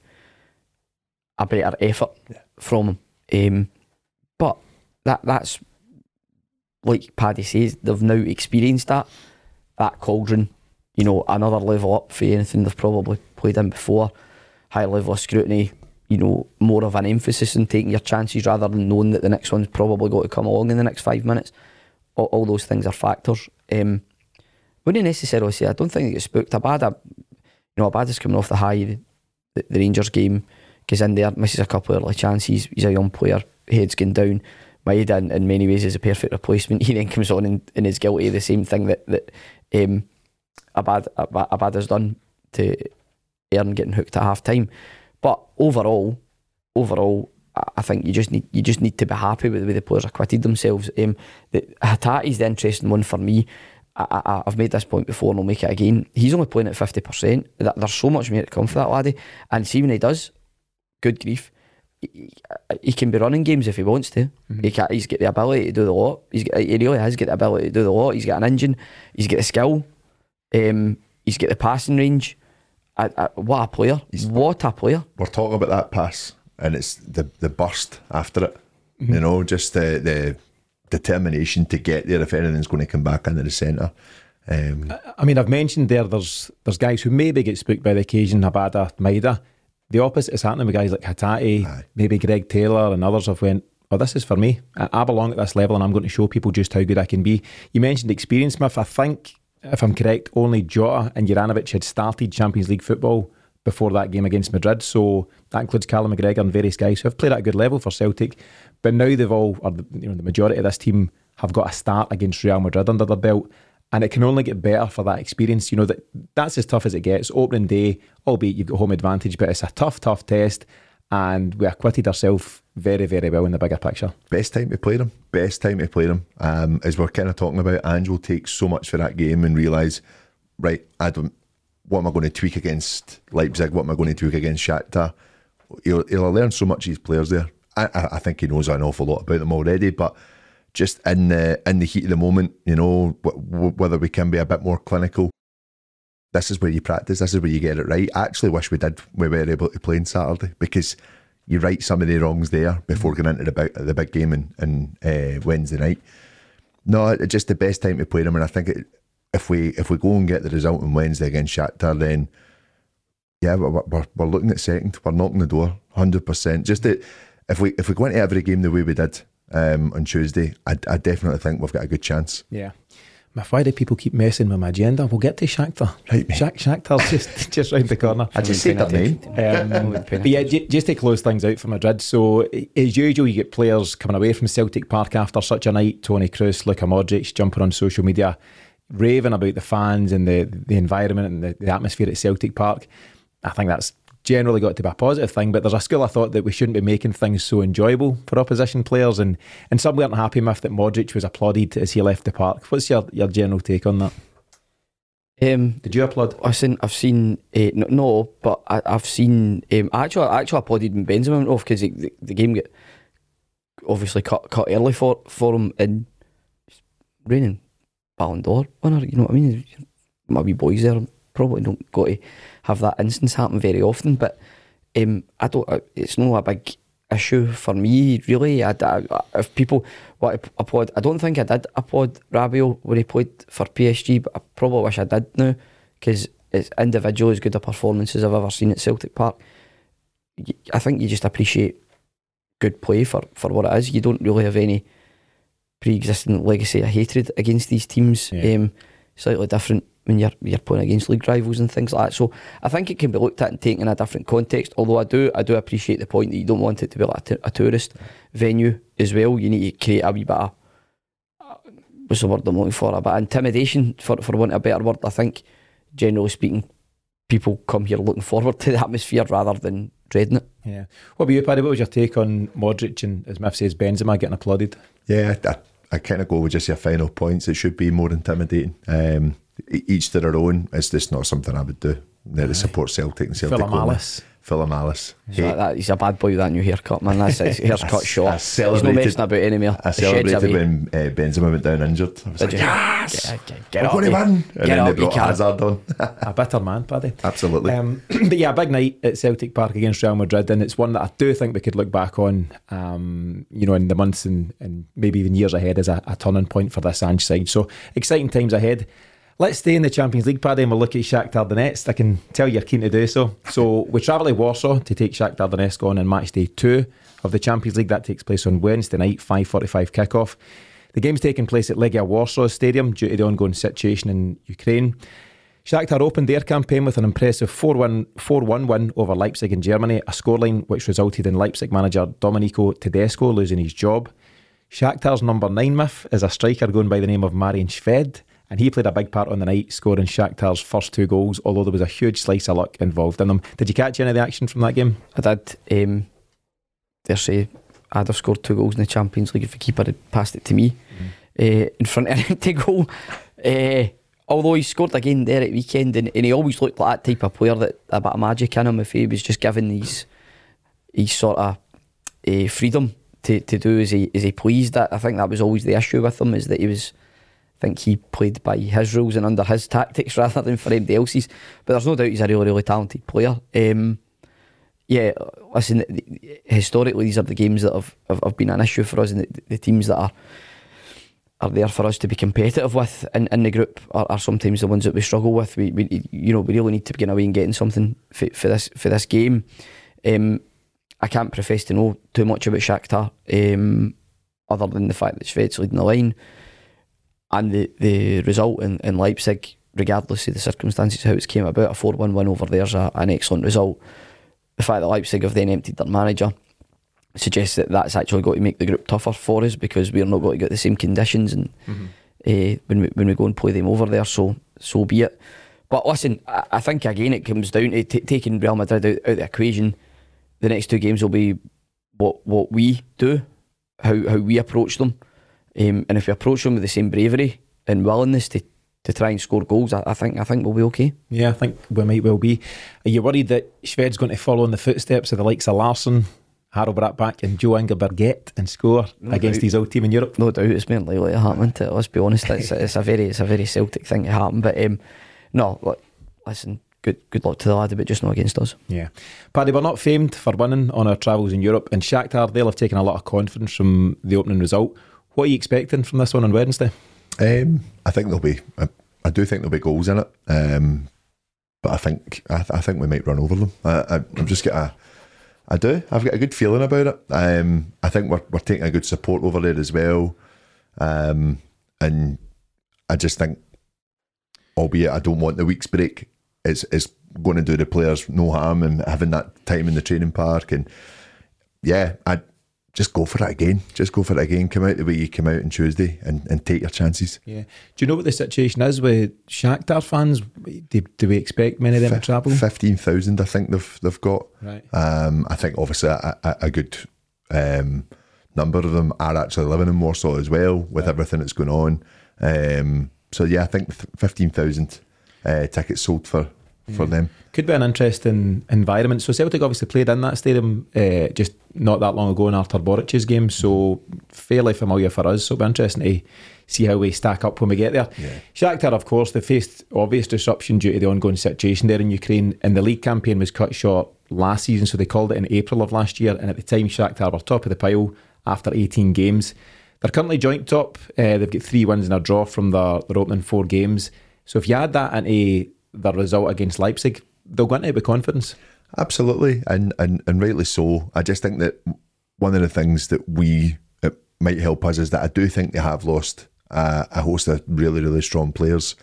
a better effort yeah. from him. Um, but that that's like Paddy says, they've now experienced that that cauldron, you know, another level up for anything they've probably played in before, higher level of scrutiny, you know, more of an emphasis on taking your chances rather than knowing that the next one's probably got to come along in the next five minutes. All, all those things are factors. Um, wouldn't necessarily say I don't think it gets spooked. Abada, you know, Abada's coming off the high, the, the Rangers game, goes in there, misses a couple of early chances. He's a young player, head's going down. Maeda in, in many ways is a perfect replacement. He then comes on and, and is guilty of the same thing that that um, Abad, Abad, Abada's done to earn getting hooked at half time. But overall, overall, I think you just need you just need to be happy with the way the players acquitted themselves. Um, the, Hatate's the interesting one for me. I, I, I've made this point before and I'll make it again. He's only playing at fifty percent. There's so much more to come for that laddie. And see when he does, good grief, he, he can be running games if he wants to. Mm-hmm. He can, he's got the ability to do the lot. He's got, he really has got the ability to do the lot. He's got an engine. He's got the skill. Um, he's got the passing range. I, I, what a player. He's, what a player. We're talking about that pass and it's the, the burst after it. Mm-hmm. You know, just the, the determination to get there if anything's going to come back into the centre. Um, I mean, I've mentioned there there's there's guys who maybe get spooked by the occasion, Abada, Maeda. The opposite is happening with guys like Hatate, aye. maybe Greg Taylor and others have went, oh, this is for me. I, I belong at this level and I'm going to show people just how good I can be. You mentioned experience, Smith. I think, if I'm correct, only Jota and Juranovic had started Champions League football before that game against Madrid. So that includes Callum McGregor and various guys who have played at a good level for Celtic. But now they've all, or the, you know, the majority of this team have got a start against Real Madrid under their belt. And it can only get better for that experience. You know, that that's as tough as it gets. Opening day, albeit you've got home advantage, but it's a tough, tough test. And we acquitted ourselves very, very well in the bigger picture. Best time to play them. Best time to play them. Um, as we're kind of talking about, Ange will take so much for that game and realise, right, I don't, what am I going to tweak against Leipzig? What am I going to tweak against Shakhtar? He'll, he'll learn so much of his players there. I, I think he knows an awful lot about them already, but just in the in the heat of the moment, you know, w- w- whether we can be a bit more clinical. This is where you practice. This is where you get it right. I actually wish we did. We were able to play on Saturday because you right some of the wrongs there before going into the big, the big game in, in uh, Wednesday night. No, it's just the best time to play them, and I think it, if we if we go and get the result on Wednesday against Shakhtar, then yeah, we're we're, we're looking at second. We're knocking the door, one hundred percent. Just that if we if we go into every game the way we did um, on Tuesday, I, I definitely think we've got a good chance. Yeah. Why do people keep messing with my agenda? We'll get to Shakhtar. Right, Shak- Shakhtar's just just round the corner. I just said that name. Um, but yeah, j- just to close things out for Madrid. So as usual, you get players coming away from Celtic Park after such a night. Toni Kroos, Luka Modric jumping on social media, raving about the fans and the the environment and the, the atmosphere at Celtic Park. I think that's generally got to be a positive thing, but there's a school of thought that we shouldn't be making things so enjoyable for opposition players, and, and some weren't happy with that Modric was applauded as he left the park. What's your, your general take on that? Um, Did you applaud? I've seen, I've seen uh, no, no, but I, I've seen. Um, actually, I actually applauded when Benzema went off because the, the, the game got obviously cut cut early for for him, and reigning Ballon d'Or winner. You know what I mean? My wee boys there probably don't got to have that instance happen very often, but um, I don't. It's not a big issue for me, really. I, I, if people want to applaud, I don't think I did applaud Rabiot when he played for P S G, but I probably wish I did now, because it's individually as good a performance as I've ever seen at Celtic Park. I think you just appreciate good play for, for what it is. You don't really have any pre-existing legacy of hatred against these teams. Yeah. Um, slightly different when you're you're playing against league rivals and things like that. So I think it can be looked at and taken in a different context. Although I do I do appreciate the point that you don't want it to be like a, t- a tourist venue as well. You need to create a wee bit of, what's the word I'm looking for, a bit of intimidation, for, for want of a better word. I think, generally speaking, people come here looking forward to the atmosphere rather than dreading it. Yeah. What about you, Paddy? What was your take on Modric and, as Miff says, Benzema getting applauded? Yeah, I, I, I kind of go with just your final points. It should be more intimidating. Um, each to their own. It's just not something I would do. There to support Celtic and Celtic. Full of malice. Full of malice. So that, that, he's a bad boy with that new haircut, man. That's his haircut short. He's not messing about anymore. I celebrated when uh, Benzema went down injured. I was Did like, you? yes! Get, get, get We're up, going to you. win! And Get then up, they you brought can't. Hazard on. A bitter man, Paddy. Absolutely. Um, but yeah, a big night at Celtic Park against Real Madrid, and it's one that I do think we could look back on, um, you know, in the months and, and maybe even years ahead as a, a turning point for this Ange side. So exciting times ahead. Let's stay in the Champions League, Paddy, and we'll look at Shakhtar Donetsk. I can tell you're keen to do so. So we travel to Warsaw to take Shakhtar Donetsk on in match day two of the Champions League. That takes place on Wednesday night, five forty-five kickoff. The game's taking place at Legia Warsaw Stadium due to the ongoing situation in Ukraine. Shakhtar opened their campaign with an impressive four one win over Leipzig in Germany, a scoreline which resulted in Leipzig manager Domenico Tedesco losing his job. Shakhtar's number nine Miff is a striker going by the name of Marian Shved, and he played a big part on the night, scoring Shakhtar's first two goals, although there was a huge slice of luck involved in them. Did you catch any of the action from that game? I did. Um, dare say I'd have scored two goals in the Champions League if the keeper had passed it to me mm. uh, in front of him to goal. Uh, although he scored again there at the weekend, and, and he always looked like that type of player that a bit of magic in him if he was just given these, these sort of uh, freedom to, to do as he as he pleased. That I think that was always the issue with him, is that he was. I think he played by his rules and under his tactics rather than for anybody else's. But there's no doubt he's a really, really talented player. Um, yeah, listen, historically these are the games that have, have, have been an issue for us, and the, the teams that are are there for us to be competitive with in, in the group are, are sometimes the ones that we struggle with. We, we you know we really need to be getting away and getting something for, for this for this game. Um, I can't profess to know too much about Shakhtar, um, other than the fact that Shved's leading the line. And the, the result in, in Leipzig, regardless of the circumstances, how it's came about, a four one win over there is a, an excellent result. The fact that Leipzig have then emptied their manager suggests that that's actually got to make the group tougher for us, because we're not going to get the same conditions and mm-hmm. uh, when we when we go and play them over there. So so be it. But listen, I, I think again it comes down to t- taking Real Madrid out, out of the equation. The next two games will be what what we do, how how we approach them. Um, and if we approach them with the same bravery and willingness to, to try and score goals, I, I think I think we'll be okay. Yeah, I think we might well be. Are you worried that Shved's going to follow in the footsteps of the likes of Larsson, Harold Brattbakk and Joe Inge Berget and score no against doubt. his old team in Europe? No doubt, it's more likely to happen. To, let's be honest, it's, it's a very it's a very Celtic thing to happen. But um, no, look, listen. Good good luck to the lad, but just not against us. Yeah. Paddy, we're not famed for winning on our travels in Europe, and Shakhtar, they'll have taken a lot of confidence from the opening result. What are you expecting from this one on Wednesday? Um, I think there'll be, I, I do think there'll be goals in it, um, but I think I, I think we might run over them. I, I, I'm just get a, I do. I've got a good feeling about it. Um, I think we're we're taking a good support over there as well, um, and I just think, albeit I don't want the week's break, it's it's going to do the players no harm, and having that time in the training park, and yeah, I. Just go for it again. Just go for it again. Come out the way you come out on Tuesday and, and take your chances. Yeah. Do you know what the situation is with Shakhtar fans? Do, do we expect many of them F- to travel? Fifteen thousand, I think they've they've got. Right. Um, I think obviously a, a, a good um, number of them are actually living in Warsaw as well, with right. everything that's going on. Um, so yeah, I think fifteen thousand uh, tickets sold for. for yeah. them. Could be an interesting environment. So Celtic obviously played in that stadium uh, just not that long ago in Artur Boric's game, so fairly familiar for us, so it'll be interesting to see how we stack up when we get there. Yeah. Shakhtar, of course, they faced obvious disruption due to the ongoing situation there in Ukraine, and the league campaign was cut short last season, so they called it in April of last year, and at the time Shakhtar were top of the pile after eighteen games. They're currently joint top. Uh, they've got three wins and a draw from their, their opening four games. So if you add that into their result against Leipzig, they'll go into it with confidence. Absolutely, and, and and rightly so. I just think that one of the things that we it might help us is that I do think they have lost uh, a host of really, really strong players.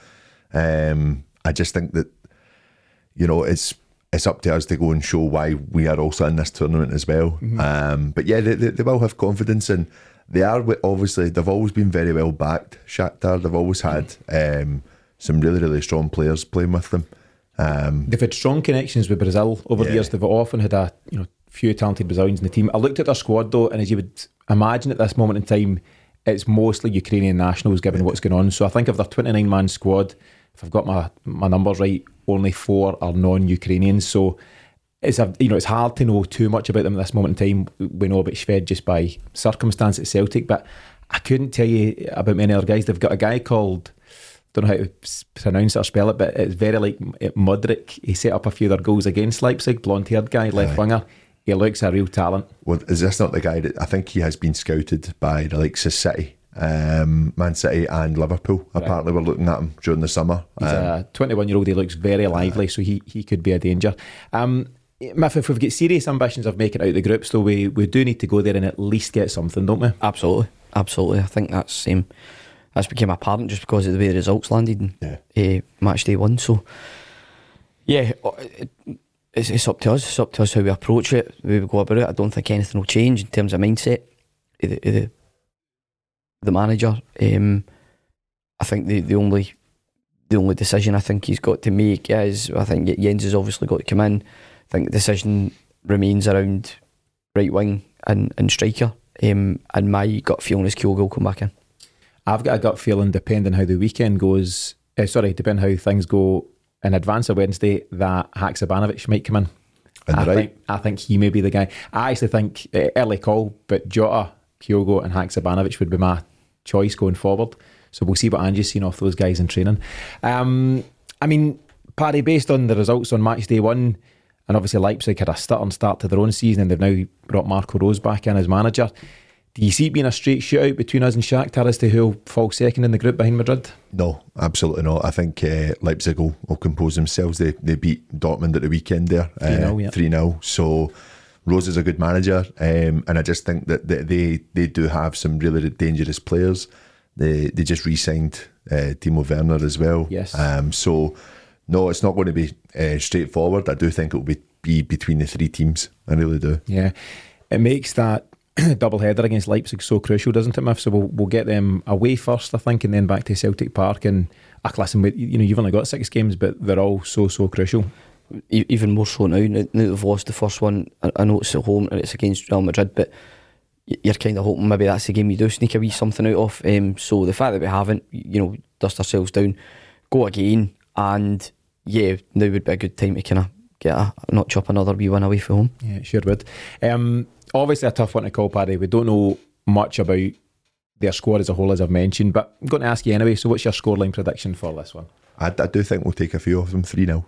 Um, I just think that, you know, it's it's up to us to go and show why we are also in this tournament as well. Mm-hmm. Um, but yeah, they, they, they will have confidence, and they are obviously, they've always been very well backed, Shakhtar. They've always had um, some really, really strong players playing with them. Um, They've had strong connections with Brazil over Yeah. the years. They've often had a you know few talented Brazilians in the team. I looked at their squad though, and as you would imagine at this moment in time, it's mostly Ukrainian nationals given what's going on. So I think of their twenty-nine man squad, if I've got my, my numbers right, only four are non-Ukrainians. So it's a, you know it's hard to know too much about them at this moment in time. We know about Shved just by circumstance at Celtic, but I couldn't tell you about many other guys. They've got a guy called, don't know how to s- pronounce it or spell it, but it's very like Mudryk. He set up a few of their goals against Leipzig, blonde-haired guy, left Aye. winger. He looks a real talent. well, is this not the guy that I think he has been scouted by the likes of City, um, Man City and Liverpool? Right. Apparently we're looking at him during the summer. He's Um, a twenty-one-year-old. He looks very lively, so he, he could be a danger. Um, Miff, if we've got serious ambitions of making it out of the groups, though, we, we do need to go there and at least get something, don't we? Absolutely, absolutely. I think that's um, that's became apparent just because of the way the results landed in Yeah. uh, match day one. So, yeah, it, it's, it's up to us. It's up to us how we approach it, the way we go about it. I don't think anything will change in terms of mindset of the, of the, the manager. Um, I think the, the only the only decision I think he's got to make is, I think Jens has obviously got to come in. I think the decision remains around right wing and, and striker. Um, and my gut feeling is Kyogo will come back in. I've got a gut feeling, depending how the weekend goes, uh, sorry, depending how things go in advance of Wednesday, that Haksabanovic might come in. And I right. think I think he may be the guy. I actually think uh, early call, but Jota, Kyogo, and Haksabanovic would be my choice going forward. So we'll see what Angie's seen off those guys in training. Um, I mean, Paddy, based on the results on match day one, and obviously Leipzig had a stuttering start to their own season, and they've now brought Marco Rose back in as manager. Do you see it being a straight shootout between us and Shakhtar as to who'll fall second in the group behind Madrid? No, absolutely not. I think uh, Leipzig will, will compose themselves. They they beat Dortmund at the weekend there, three nil, yeah. three nil. So Rose is a good manager, um, and I just think that they, they they do have some really dangerous players. They they just re-signed uh, Timo Werner as well. Yes. Um, so no, it's not going to be uh, straightforward. I do think it will be, be between the three teams. I really do. Yeah, it makes that double header against Leipzig so crucial, doesn't it, Miff? So we'll we'll get them away first, I think, and then back to Celtic Park. And ach, listen, we- you know, you've only got six games, but they're all so so crucial. E- Even more so now, now they've lost the first one. I I know it's at home and it's against Real Madrid, but y- you're kind of hoping maybe that's the game you do sneak a wee something out of. Um, so the fact that we haven't, you know, dust ourselves down, go again, and yeah, now would be a good time to kind of get a notch up another wee win away from home. Yeah, it sure would. Um, obviously a tough one to call, Paddy. We don't know much about their squad as a whole, as I've mentioned, but I'm going to ask you anyway. So what's your scoreline prediction for this one? I, I do think we'll take a few of them three nil.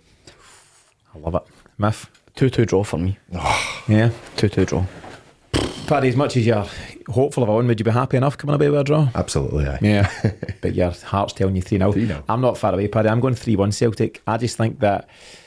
I love it. Miff? two two draw for me. Yeah. two two draw. Paddy, as much as you're hopeful of a win, would you be happy enough coming away with a draw? Absolutely, aye. Yeah, but your heart's telling you three nil. three nil. I'm not far away, Paddy. I'm going three one Celtic. I just think that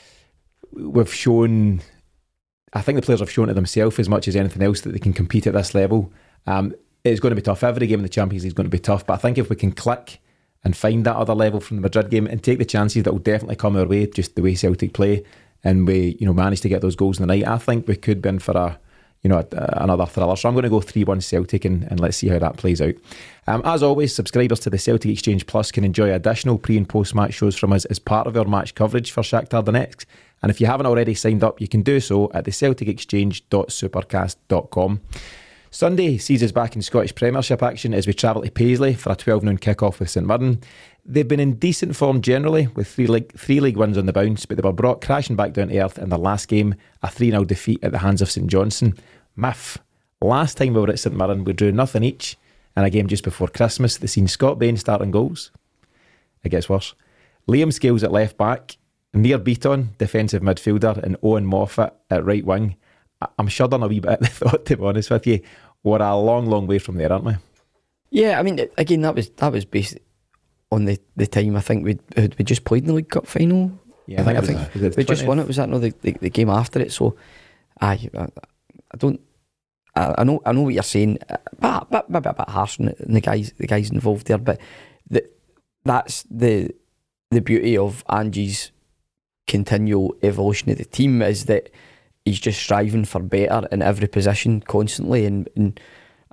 we've shown, I think the players have shown to themselves as much as anything else that they can compete at this level. Um, it's going to be tough. Every game in the Champions League is going to be tough, but I think if we can click and find that other level from the Madrid game and take the chances that will definitely come our way, just the way Celtic play, and we, you know, manage to get those goals in the night, I think we could be in for a, you know, a, another thriller. So I'm going to go three one Celtic, and, and let's see how that plays out. Um, as always, subscribers to the Celtic Exchange Plus can enjoy additional pre and post match shows from us as part of our match coverage for Shakhtar Donetsk. And if you haven't already signed up, you can do so at the celtic exchange dot supercast dot com. Sunday sees us back in Scottish Premiership action as we travel to Paisley for a twelve noon kick-off with St Mirren. They've been in decent form generally, with three league, three league wins on the bounce, but they were brought crashing back down to earth in their last game, a three nil defeat at the hands of St Johnstone. Miff, last time we were at St Mirren, we drew nothing each in a game just before Christmas that seen Scott Bain starting goals. It gets worse. Liam Scales at left back, Nir Beaton, defensive midfielder, and Owen Moffat at right wing. I- I'm shuddering a wee bit at the thought, to be honest with you. We're a long, long way from there, aren't we? Yeah, I mean, again, that was that was based on the, the time I think we we just played in the League Cup final. Yeah, I think, I it was, think was it the we just twentieth? won it. Was that not the, the, the game after it? So, I I, I don't. I, I know I know what you're saying, but but maybe a bit harsh on the, on the guys the guys involved there. But the, that's the the beauty of Angie's continual evolution of the team, is that he's just striving for better in every position constantly, and, and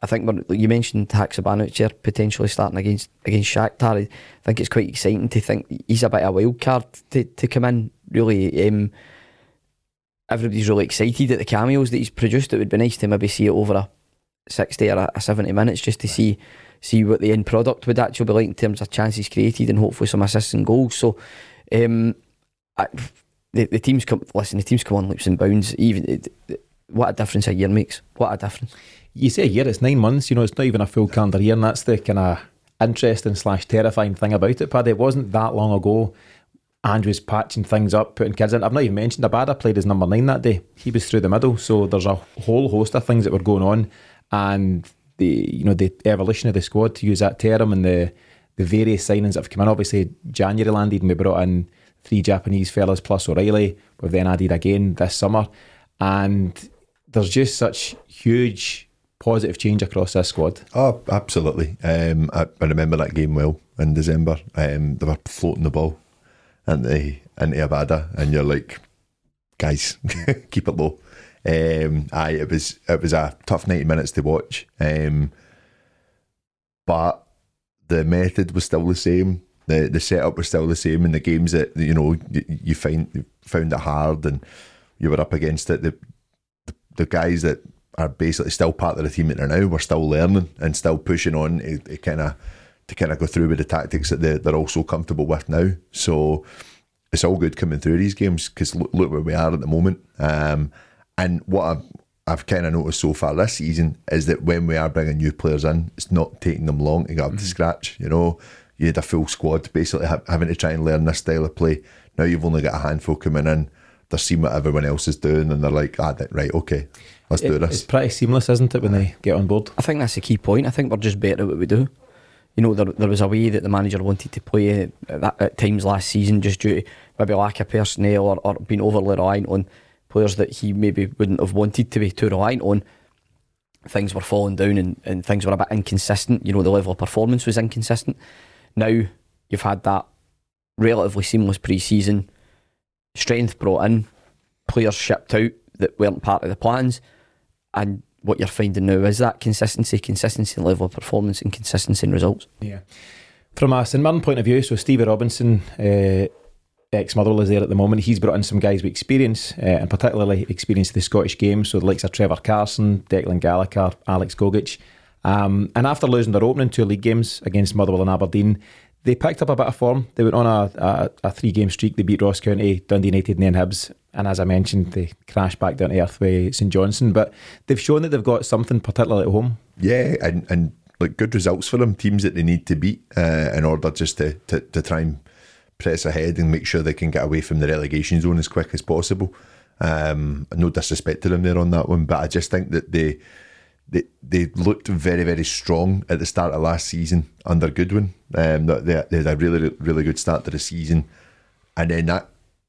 I think we're, you mentioned Haksabanovic here potentially starting against against Shakhtar. I think it's quite exciting to think he's a bit of a wild card to, to come in. Really, um, everybody's really excited at the cameos that he's produced. It would be nice to maybe see it over a sixty or a, a seventy minutes just to see see what the end product would actually be like in terms of chances created and hopefully some assists and goals. So, um, I, the the teams come. Listen, the teams come on leaps and bounds. Even it, it, what a difference a year makes. What a difference. You say a year, it's nine months, you know, it's not even a full calendar year, and that's the kind of interesting slash terrifying thing about it, Paddy. It wasn't that long ago Andrew's patching things up, putting kids in. I've not even mentioned Abada played as number nine that day. He was through the middle, so there's a whole host of things that were going on, and the you know the evolution of the squad, to use that term, and the the various signings that have come in. Obviously January landed and we brought in three Japanese fellas plus O'Reilly. We've then added again this summer, and there's just such huge positive change across this squad. Oh, absolutely. Um, I, I remember that game well in December. Um, they were floating the ball into, into Abada, and you're like, guys, keep it low. Um, aye, it was it was a tough ninety minutes to watch, um, but the method was still the same. The the setup was still the same. In the games that you know you, you find you found it hard and you were up against it, the the, the guys that are basically still part of the team that they're now, we're still learning and still pushing on to, to kind of to kind of go through with the tactics that they, they're all so comfortable with now. So it's all good coming through these games, because look, look where we are at the moment. Um, and what I've, I've kind of noticed so far this season is that when we are bringing new players in, it's not taking them long to get up mm-hmm. to scratch. You know, you had a full squad basically ha- having to try and learn this style of play. Now you've only got a handful coming in. They're seeing what everyone else is doing, and they're like, ah, right, okay, let's it, do this. It's pretty seamless, isn't it, when they get on board? I think that's the key point. I think we're just better at what we do. You know, there, there was a way that the manager wanted to play at, that, at times last season, just due to maybe lack of personnel or, or being overly reliant on players that he maybe wouldn't have wanted to be too reliant on. Things were falling down and, and things were a bit inconsistent. You know, the level of performance was inconsistent. Now you've had that relatively seamless pre-season, strength brought in, players shipped out that weren't part of the plans, and what you're finding now is that consistency, consistency in level of performance and consistency in results. Yeah. From a St Mirren point of view, so Stevie Robinson, uh, ex-Motherwell, is there at the moment. He's brought in some guys with experience, uh, and particularly experience of the Scottish game, so the likes of Trevor Carson, Declan Gallagher, Alex Gogic. Um, and after losing their opening two league games against Motherwell and Aberdeen, they picked up a bit of form. They went on a, a, a three-game streak. They beat Ross County, Dundee United and then Hibs. And as I mentioned, they crashed back down to earth with St Johnstone. But they've shown that they've got something, particularly at home. Yeah, and, and like good results for them. Teams that they need to beat uh, in order just to, to, to try and press ahead and make sure they can get away from the relegation zone as quick as possible. Um, no disrespect to them there on that one, but I just think that they... They they looked very, very strong at the start of last season under Goodwin. Um, they, they had a really, really good start to the season. And then that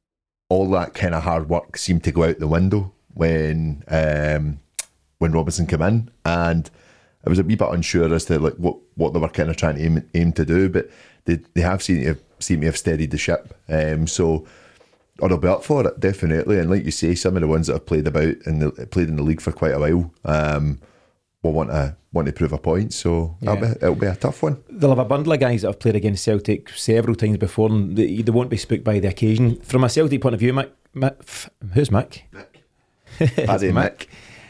all that kind of hard work seemed to go out the window when um, when Robinson came in. And I was a wee bit unsure as to like what, what they were kind of trying to aim, aim to do. But they they have seemed to have, seemed to have steadied the ship. Um, so or they'll be up for it, definitely. And like you say, some of the ones that have played about and the, played in the league for quite a while, um, will want to want to prove a point, so yeah. it'll, be, it'll be a tough one. They'll have a bundle of guys that have played against Celtic several times before, and they, they won't be spooked by the occasion. From a Celtic point of view, Mick, Mick who's Mick? Mick. Paddy Mick.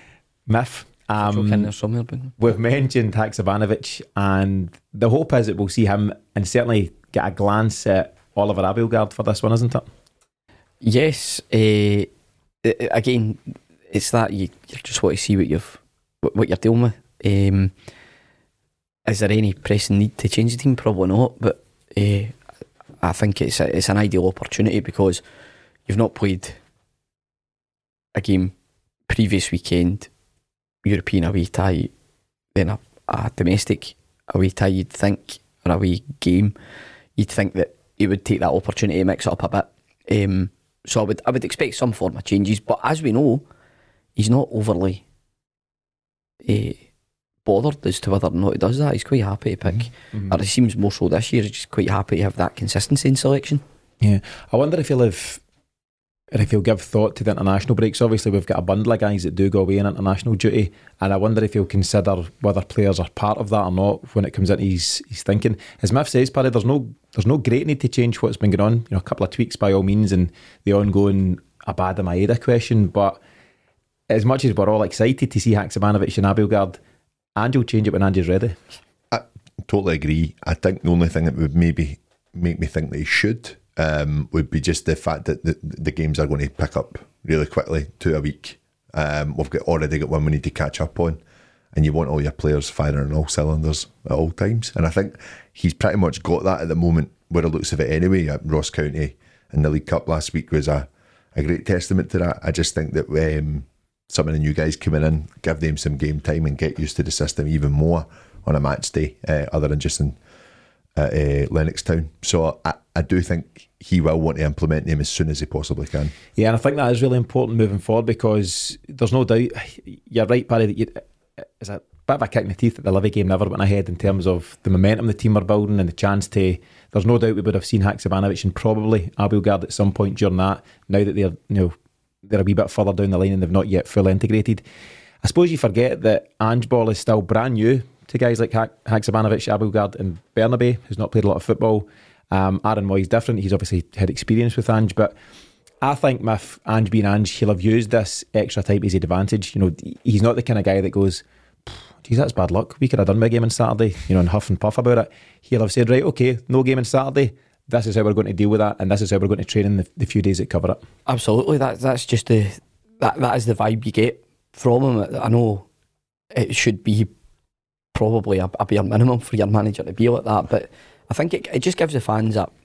Miff. Um, we've mentioned Haksabanovic, and the hope is that we'll see him and certainly get a glance at Oliver Abildgaard for this one, isn't it? Yes. Uh, again, it's that you, you just want to see what you've what you're dealing with. Um, is there any pressing need to change the team? Probably not, but uh, I think it's a, it's an ideal opportunity because you've not played a game previous weekend, European away tie, then a, a domestic away tie. You'd think, or away game, you'd think that he would take that opportunity to mix it up a bit. Um, so I would I would expect some form of changes, but as we know, he's not overly Uh, bothered as to whether or not he does that. He's quite happy to pick, mm-hmm. or it seems more so this year. He's just quite happy to have that consistency in selection. Yeah, I wonder if he'll have and if he'll give thought to the international breaks. Obviously we've got a bundle of guys that do go away on international duty, and I wonder if he'll consider whether players are part of that or not when it comes into his, his thinking. As Miff says, Paddy, there's no there's no great need to change what's been going on. You know, a couple of tweaks by all means, and the ongoing Abada Maeda question, but as much as we're all excited to see Haksabanovic and Abildgaard, Ange will change it when Ange's ready. I totally agree. I think the only thing that would maybe make me think that he should um, would be just the fact that the, the games are going to pick up really quickly, two a week. Um, we've got already got one we need to catch up on, and you want all your players firing on all cylinders at all times. And I think he's pretty much got that at the moment, where it looks of it anyway. At Ross County and the League Cup last week was a, a great testament to that. I just think that um, some of the new guys coming in, give them some game time and get used to the system even more on a match day, uh, other than just in uh, uh, Lennoxtown. So I, I do think he will want to implement them as soon as he possibly can. Yeah, and I think that is really important moving forward, because there's no doubt, you're right, Barry, that you, it's a bit of a kick in the teeth that the Livy game never went ahead in terms of the momentum the team are building and the chance to. There's no doubt we would have seen Haksabanovic and probably Abildgaard at some point during that, now that they're, you know, they're a wee bit further down the line and they've not yet fully integrated. I suppose you forget that Ange ball is still brand new to guys like Haksabanovic, Abildgaard and Bernabe, who's not played a lot of football. Um, Aaron Moy's different. He's obviously had experience with Ange, but I think with Ange being Ange, he'll have used this extra time to his advantage. You know, he's not the kind of guy that goes, geez, that's bad luck. We could have done my game on Saturday, you know, and huff and puff about it. He'll have said, right, okay, no game on Saturday. This is how we're going to deal with that, and this is how we're going to train in the, the few days that cover it. Absolutely, that that's just the that that is the vibe you get from him. I know it should be probably a, a bare minimum for your manager to be like that, but I think it, it just gives the fans a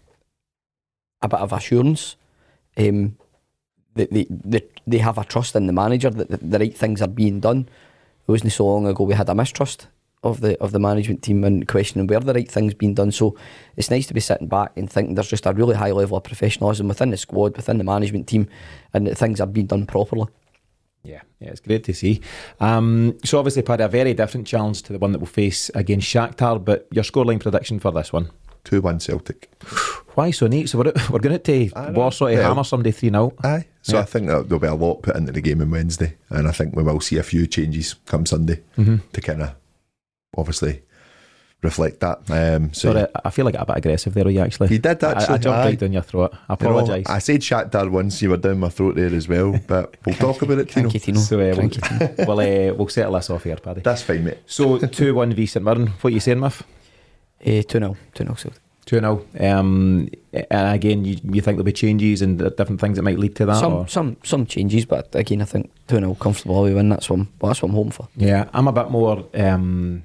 a bit of assurance. Um, that they, they they have a trust in the manager that the, the right things are being done. It wasn't so long ago we had a mistrust of the of the management team and questioning where the right things being done. So it's nice to be sitting back and thinking there's just a really high level of professionalism within the squad, within the management team, and that things are being done properly. Yeah, yeah, it's great to see. Um, so obviously, Paddy, a very different challenge to the one that we'll face against Shakhtar, but your scoreline prediction for this one? two one Celtic. Why so neat? So we're, we're going to Warsaw to yeah. hammer somebody three nil. Aye. So yeah. I think that there'll be a lot put into the game on Wednesday, and I think we will see a few changes come Sunday mm-hmm. to kind of obviously reflect that. Um, so Sorry, I feel like a bit aggressive there, you actually. You did actually. I, I jumped aye. right down your throat. I apologise. You know, I said Shakhtar once, you were down my throat there as well, but we'll talk about it, Tino. Thank you, Tino. So uh, Thank we'll, you, Tino. we'll, uh, we'll settle this off here, Paddy. That's fine, mate. So two one v St Mirren. What are you saying, Miff? Uh, two nil. two nil Celtic. two nil. Um, and again, you, you think there'll be changes and different things that might lead to that? Some or? some some changes, but again, I think two nil comfortable we win. That's what I'm, well, that's what I'm hoping for. Yeah, I'm a bit more. Um,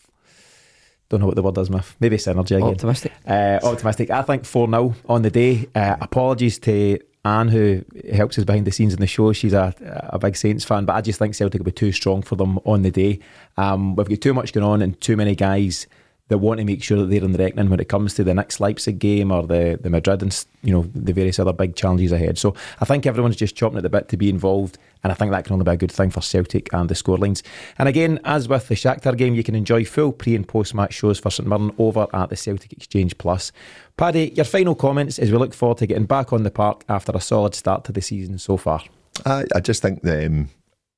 don't know what the word is, Miff. Maybe synergy again. Optimistic. Uh, optimistic. I think four nil on the day. Uh, apologies to Anne, who helps us behind the scenes in the show. She's a, a big Saints fan, but I just think Celtic will be too strong for them on the day. Um, we've got too much going on and too many guys that want to make sure that they're in the reckoning when it comes to the next Leipzig game or the, the Madrid and, you know, the various other big challenges ahead. So I think everyone's just chopping at the bit to be involved, and I think that can only be a good thing for Celtic and the scorelines. And again, as with the Shakhtar game, you can enjoy full pre and post match shows for St Mirren over at the Celtic Exchange Plus. Paddy, your final comments as we look forward to getting back on the park after a solid start to the season so far. I, I just think that um,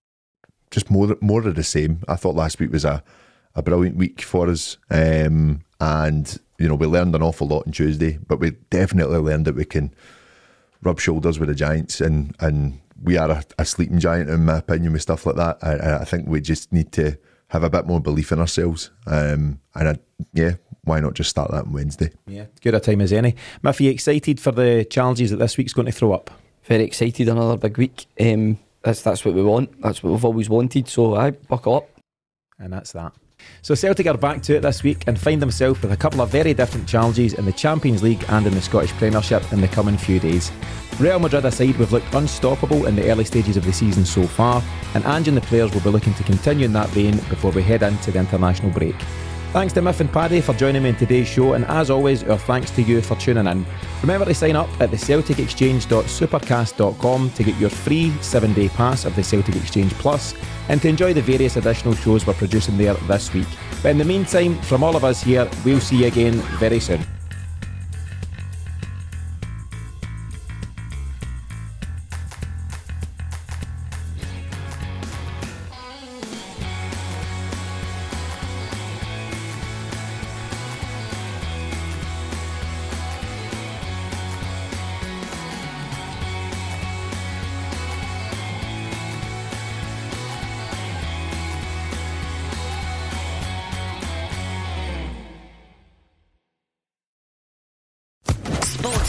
just more more of the same. I thought last week was a a brilliant week for us, um, and you know, we learned an awful lot on Tuesday, but we definitely learned that we can rub shoulders with the Giants, and and we are a, a sleeping giant in my opinion with stuff like that. I, I think we just need to have a bit more belief in ourselves, um, and I, yeah, why not just start that on Wednesday? Yeah, good a time as any. Miff, are you excited for the challenges that this week's going to throw up? Very excited, another big week. Um, that's that's what we want. That's what we've always wanted. So I buckle up. And that's that. So Celtic are back to it this week and find themselves with a couple of very different challenges in the Champions League and in the Scottish Premiership in the coming few days. Real Madrid aside, we've looked unstoppable in the early stages of the season so far, and Ange and the players will be looking to continue in that vein before we head into the international break. Thanks to Miff and Paddy for joining me in today's show, and as always, our thanks to you for tuning in. Remember to sign up at the celtic exchange dot supercast dot com to get your free seven day pass of the Celtic Exchange Plus and to enjoy the various additional shows we're producing there this week. But in the meantime, from all of us here, we'll see you again very soon.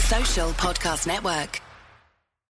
Social Podcast Network.